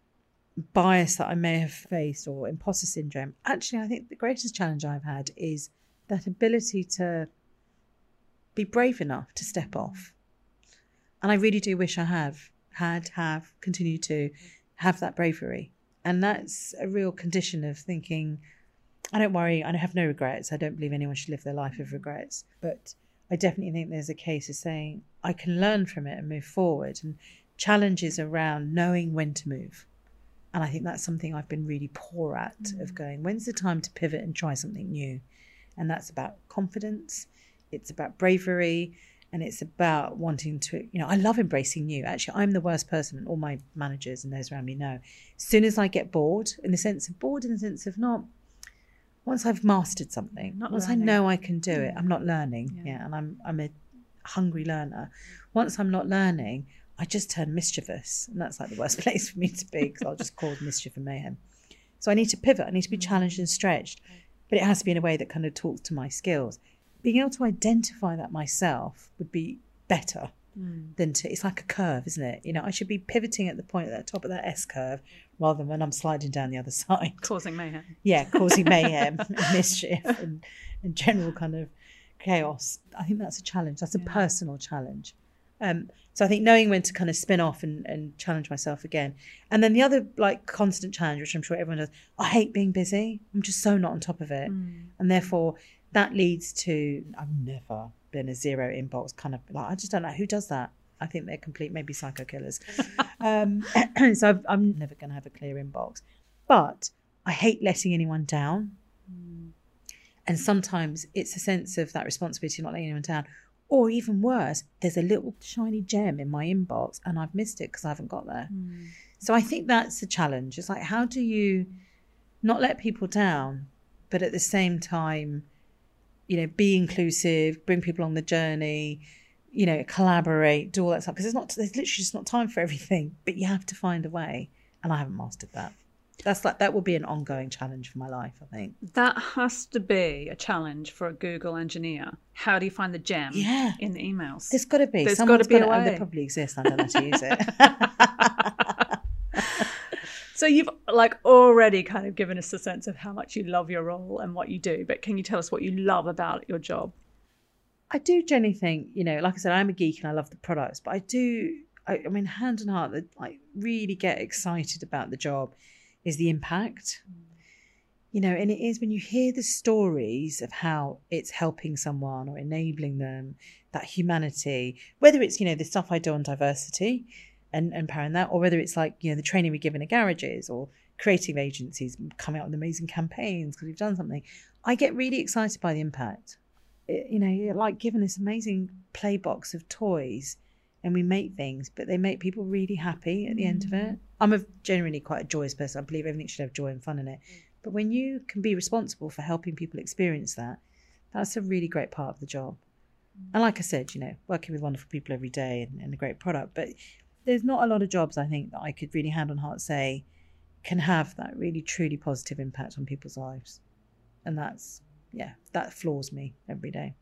bias that I may have faced or imposter syndrome, actually I think the greatest challenge I've had is that ability to be brave enough to step off. And I really do wish I have had, have, continue to have that bravery. And that's a real condition of thinking, I don't worry. I have no regrets. I don't believe anyone should live their life with regrets. But I definitely think there's a case of saying I can learn from it and move forward, and challenges around knowing when to move. And I think that's something I've been really poor at, mm. of going, when's the time to pivot and try something new? And that's about confidence. It's about bravery. And it's about wanting to, you know, I love embracing new. Actually, I'm the worst person, and all my managers and those around me know. As soon as I get bored, in the sense of bored, in the sense of not, once I've mastered something, not once learning. I know I can do it, I'm not learning. Yeah, yeah and I'm I'm a hungry learner. Once I'm not learning, I just turn mischievous. And that's like the worst place for me to be, because I'll just cause mischief and mayhem. So I need to pivot. I need to be challenged and stretched. But it has to be in a way that kind of talks to my skills. Being able to identify that myself would be better mm. than to, it's like a curve, isn't it? You know, I should be pivoting at the point at the top of that S curve rather than when I'm sliding down the other side. Causing mayhem. Yeah, causing mayhem and mischief and, and general kind of chaos. I think that's a challenge. That's a yeah. personal challenge. Um, so I think knowing when to kind of spin off and, and challenge myself again. And then the other like constant challenge, which I'm sure everyone does, I hate being busy. I'm just so not on top of it. Mm. And therefore that leads to, I've never been a zero inbox kind of, like, I just don't know who does that. I think they're complete, maybe psycho killers. um, so I've, I'm never going to have a clear inbox. But I hate letting anyone down. Mm. And sometimes it's a sense of that responsibility, not letting anyone down. Or even worse, there's a little shiny gem in my inbox and I've missed it because I haven't got there. Mm. So I think that's the challenge. It's like, how do you not let people down, but at the same time, you know, be inclusive, bring people on the journey, you know, collaborate, do all that stuff. Because there's not, there's literally just not time for everything, but you have to find a way. And I haven't mastered that. That's like, that will be an ongoing challenge for my life, I think. That has to be a challenge for a Google engineer. How do you find the gem yeah. in the emails? There's got to be. There's got to be a way. They probably exist. I don't know how to use it. So you've like already kind of given us a sense of how much you love your role and what you do. But can you tell us what you love about your job? I do generally think, you know, like I said, I'm a geek and I love the products. But I do, I, I mean, hand on heart, that I really get excited about the job is the impact. Mm. You know, and it is when you hear the stories of how it's helping someone or enabling them, that humanity, whether it's, you know, the stuff I do on diversity and, and empowering that, or whether it's like, you know, the training we give in the garages or creative agencies coming out with amazing campaigns because we've done something. I get really excited by the impact. It, you know, you're like given this amazing play box of toys and we make things, but they make people really happy at the mm. end of it. I'm a generally quite a joyous person. I believe everything should have joy and fun in it. But when you can be responsible for helping people experience that, that's a really great part of the job. And like I said, you know, working with wonderful people every day and, and a great product. But there's not a lot of jobs, I think, that I could really hand on heart say can have that really, truly positive impact on people's lives. And that's, yeah, that floors me every day.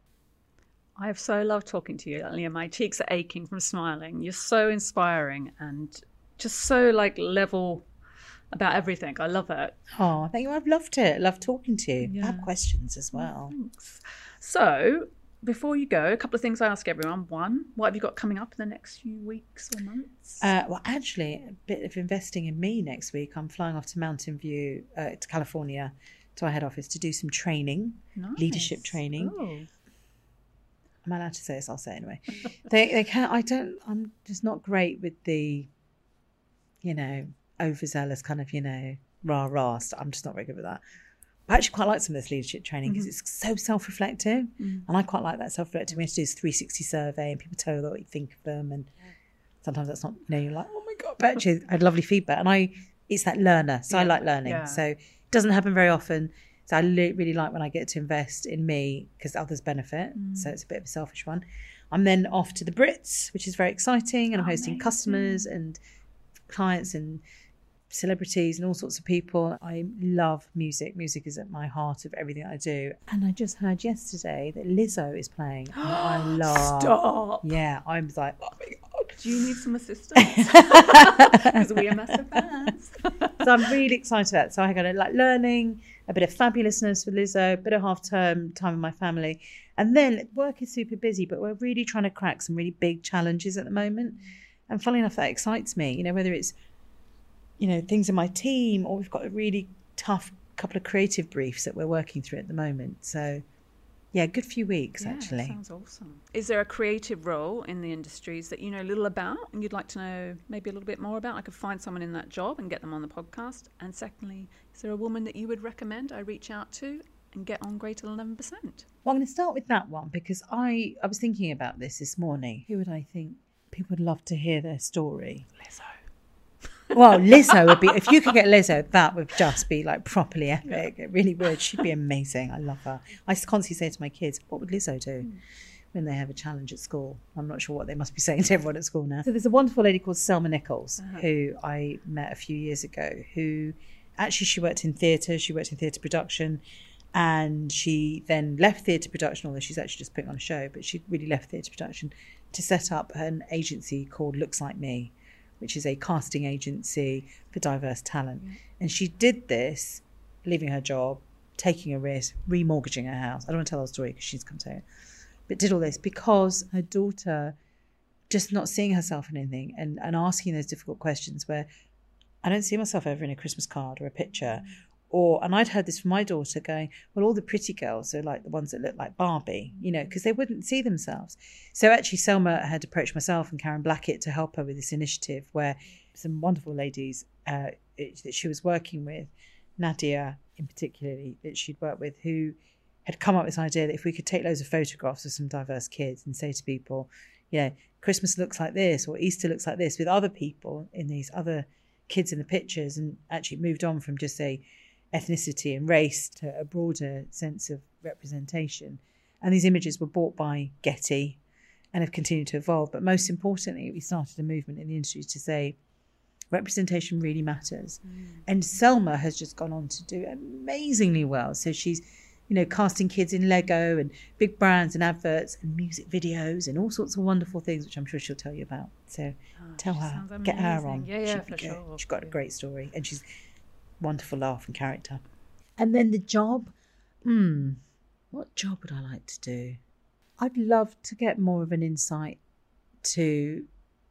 I have so loved talking to you, Leah. My cheeks are aching from smiling. You're so inspiring and just so like level about everything. I love it. Oh, thank you. I've loved it. I love talking to you. Yeah. I have questions as well. Oh, thanks. So before you go, a couple of things I ask everyone. One, what have you got coming up in the next few weeks or months? Uh, well, actually, a bit of investing in me next week. I'm flying off to Mountain View, uh, to California, to our head office to do some training, nice. leadership training. Oh. Am I allowed to say this? I'll say it anyway. they they can't. I don't. I'm just not great with the, you know, overzealous kind of, you know, rah rah stuff. I'm just not very good with that. I actually quite like some of this leadership training because mm-hmm. it's so self-reflective, mm. and I quite like that self-reflective. We have to do this three sixty survey, and people tell you what you think of them, and sometimes that's not. You know, you're like, oh my god, but actually, I had lovely feedback, and I it's that learner, so yeah. I like learning. Yeah. So it doesn't happen very often. So I really like when I get to invest in me because others benefit. Mm. So it's a bit of a selfish one. I'm then off to the Brits, which is very exciting. And I'm hosting Amazing. customers and clients and celebrities and all sorts of people. I love music. Music is at my heart of everything I do. And I just heard yesterday that Lizzo is playing. And I love. Stop. Yeah, I was like, oh my God. Do you need some assistance? Because we are massive fans. So I'm really excited about it. So I got like learning, a bit of fabulousness with Lizzo, a bit of half-term time with my family. And then work is super busy, but we're really trying to crack some really big challenges at the moment. And funnily enough, that excites me, you know, whether it's, you know, things in my team or we've got a really tough couple of creative briefs that we're working through at the moment. So, yeah, good few weeks, yeah, actually. Sounds awesome. Is there a creative role in the industries that you know little about and you'd like to know maybe a little bit more about? I could find someone in that job and get them on the podcast. And secondly, is there a woman that you would recommend I reach out to and get on greater than eleven percent? Well, I'm going to start with that one because I, I was thinking about this this morning. Who would I think people would love to hear their story? Lizzo. Well, Lizzo would be, if you could get Lizzo, that would just be like properly epic. Yeah. It really would. She'd be amazing. I love her. I constantly say to my kids, what would Lizzo do mm. when they have a challenge at school? I'm not sure what they must be saying to everyone at school now. So there's a wonderful lady called Selma Nichols, uh-huh. who I met a few years ago, who actually she worked in theatre. She worked in theatre production. And she then left theatre production, although she's actually just putting on a show, but she really left theatre production to set up an agency called Looks Like Me, which is a casting agency for diverse talent. Yeah. And she did this, leaving her job, taking a risk, remortgaging her house. I don't want to tell her story because she's come to it. But did all this because her daughter just not seeing herself in anything and, and asking those difficult questions where I don't see myself ever in a Christmas card or a picture. Mm. Or, and I'd heard this from my daughter going, well, all the pretty girls are like the ones that look like Barbie, you know, because they wouldn't see themselves. So actually Selma had approached myself and Karen Blackett to help her with this initiative where some wonderful ladies uh, it, that she was working with, Nadia in particularly, that she'd worked with, who had come up with this idea that if we could take loads of photographs of some diverse kids and say to people, yeah, Christmas looks like this or Easter looks like this with other people in these other kids in the pictures, and actually moved on from just say ethnicity and race to a broader sense of representation. And these images were bought by Getty and have continued to evolve. But most importantly, we started a movement in the industry to say representation really matters. Mm. And Selma has just gone on to do amazingly well. So she's, you know, casting kids in Lego and big brands and adverts and music videos and all sorts of wonderful things, which I'm sure she'll tell you about. So oh, tell her, get her on. Yeah, yeah, for sure. She's got a great story and she's wonderful laugh and character. And then the job, hmm, what job would I like to do? I'd love to get more of an insight to,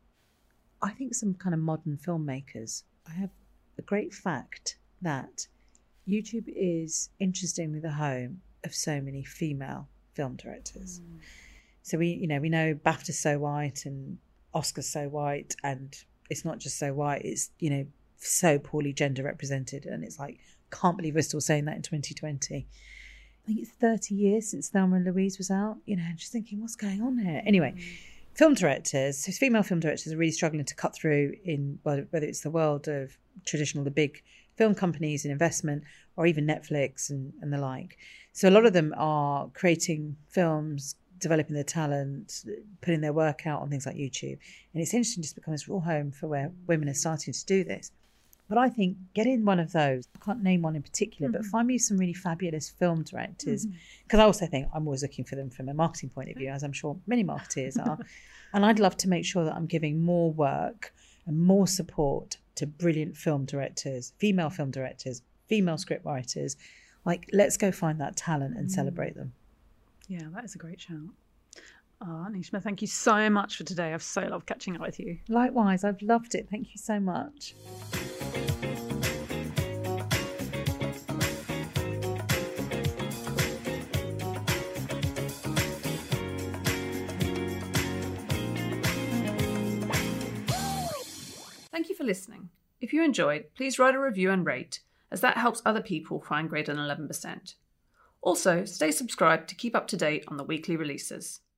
I think, some kind of modern filmmakers. I have a great fact that YouTube is, interestingly, the home of so many female film directors. Mm. So we, you know, we know BAFTA's so white and Oscar's so white, and it's not just so white, it's, you know, so poorly gender represented, and it's like, can't believe we're still saying that in twenty twenty. I think it's thirty years since Thelma and Louise was out, you know, just thinking, what's going on here? Anyway, mm. film directors, so female film directors are really struggling to cut through in, well, whether it's the world of traditional, the big film companies and investment, or even Netflix and, and the like. So a lot of them are creating films, developing their talent, putting their work out on things like YouTube. And it's interesting just become this real home for where women are starting to do this. But I think get in one of those. I can't name one in particular, mm-hmm. but find me some really fabulous film directors. Because mm-hmm. I also think I'm always looking for them from a marketing point of view, as I'm sure many marketeers are. And I'd love to make sure that I'm giving more work and more support to brilliant film directors, female film directors, female script writers. Like, let's go find that talent and mm. celebrate them. Yeah, that is a great shout. Oh, Nishma, thank you so much for today. I've so loved catching up with you. Likewise, I've loved it. Thank you so much. Thank you for listening. If you enjoyed, please write a review and rate, as that helps other people find greater than eleven percent. Also, stay subscribed to keep up to date on the weekly releases.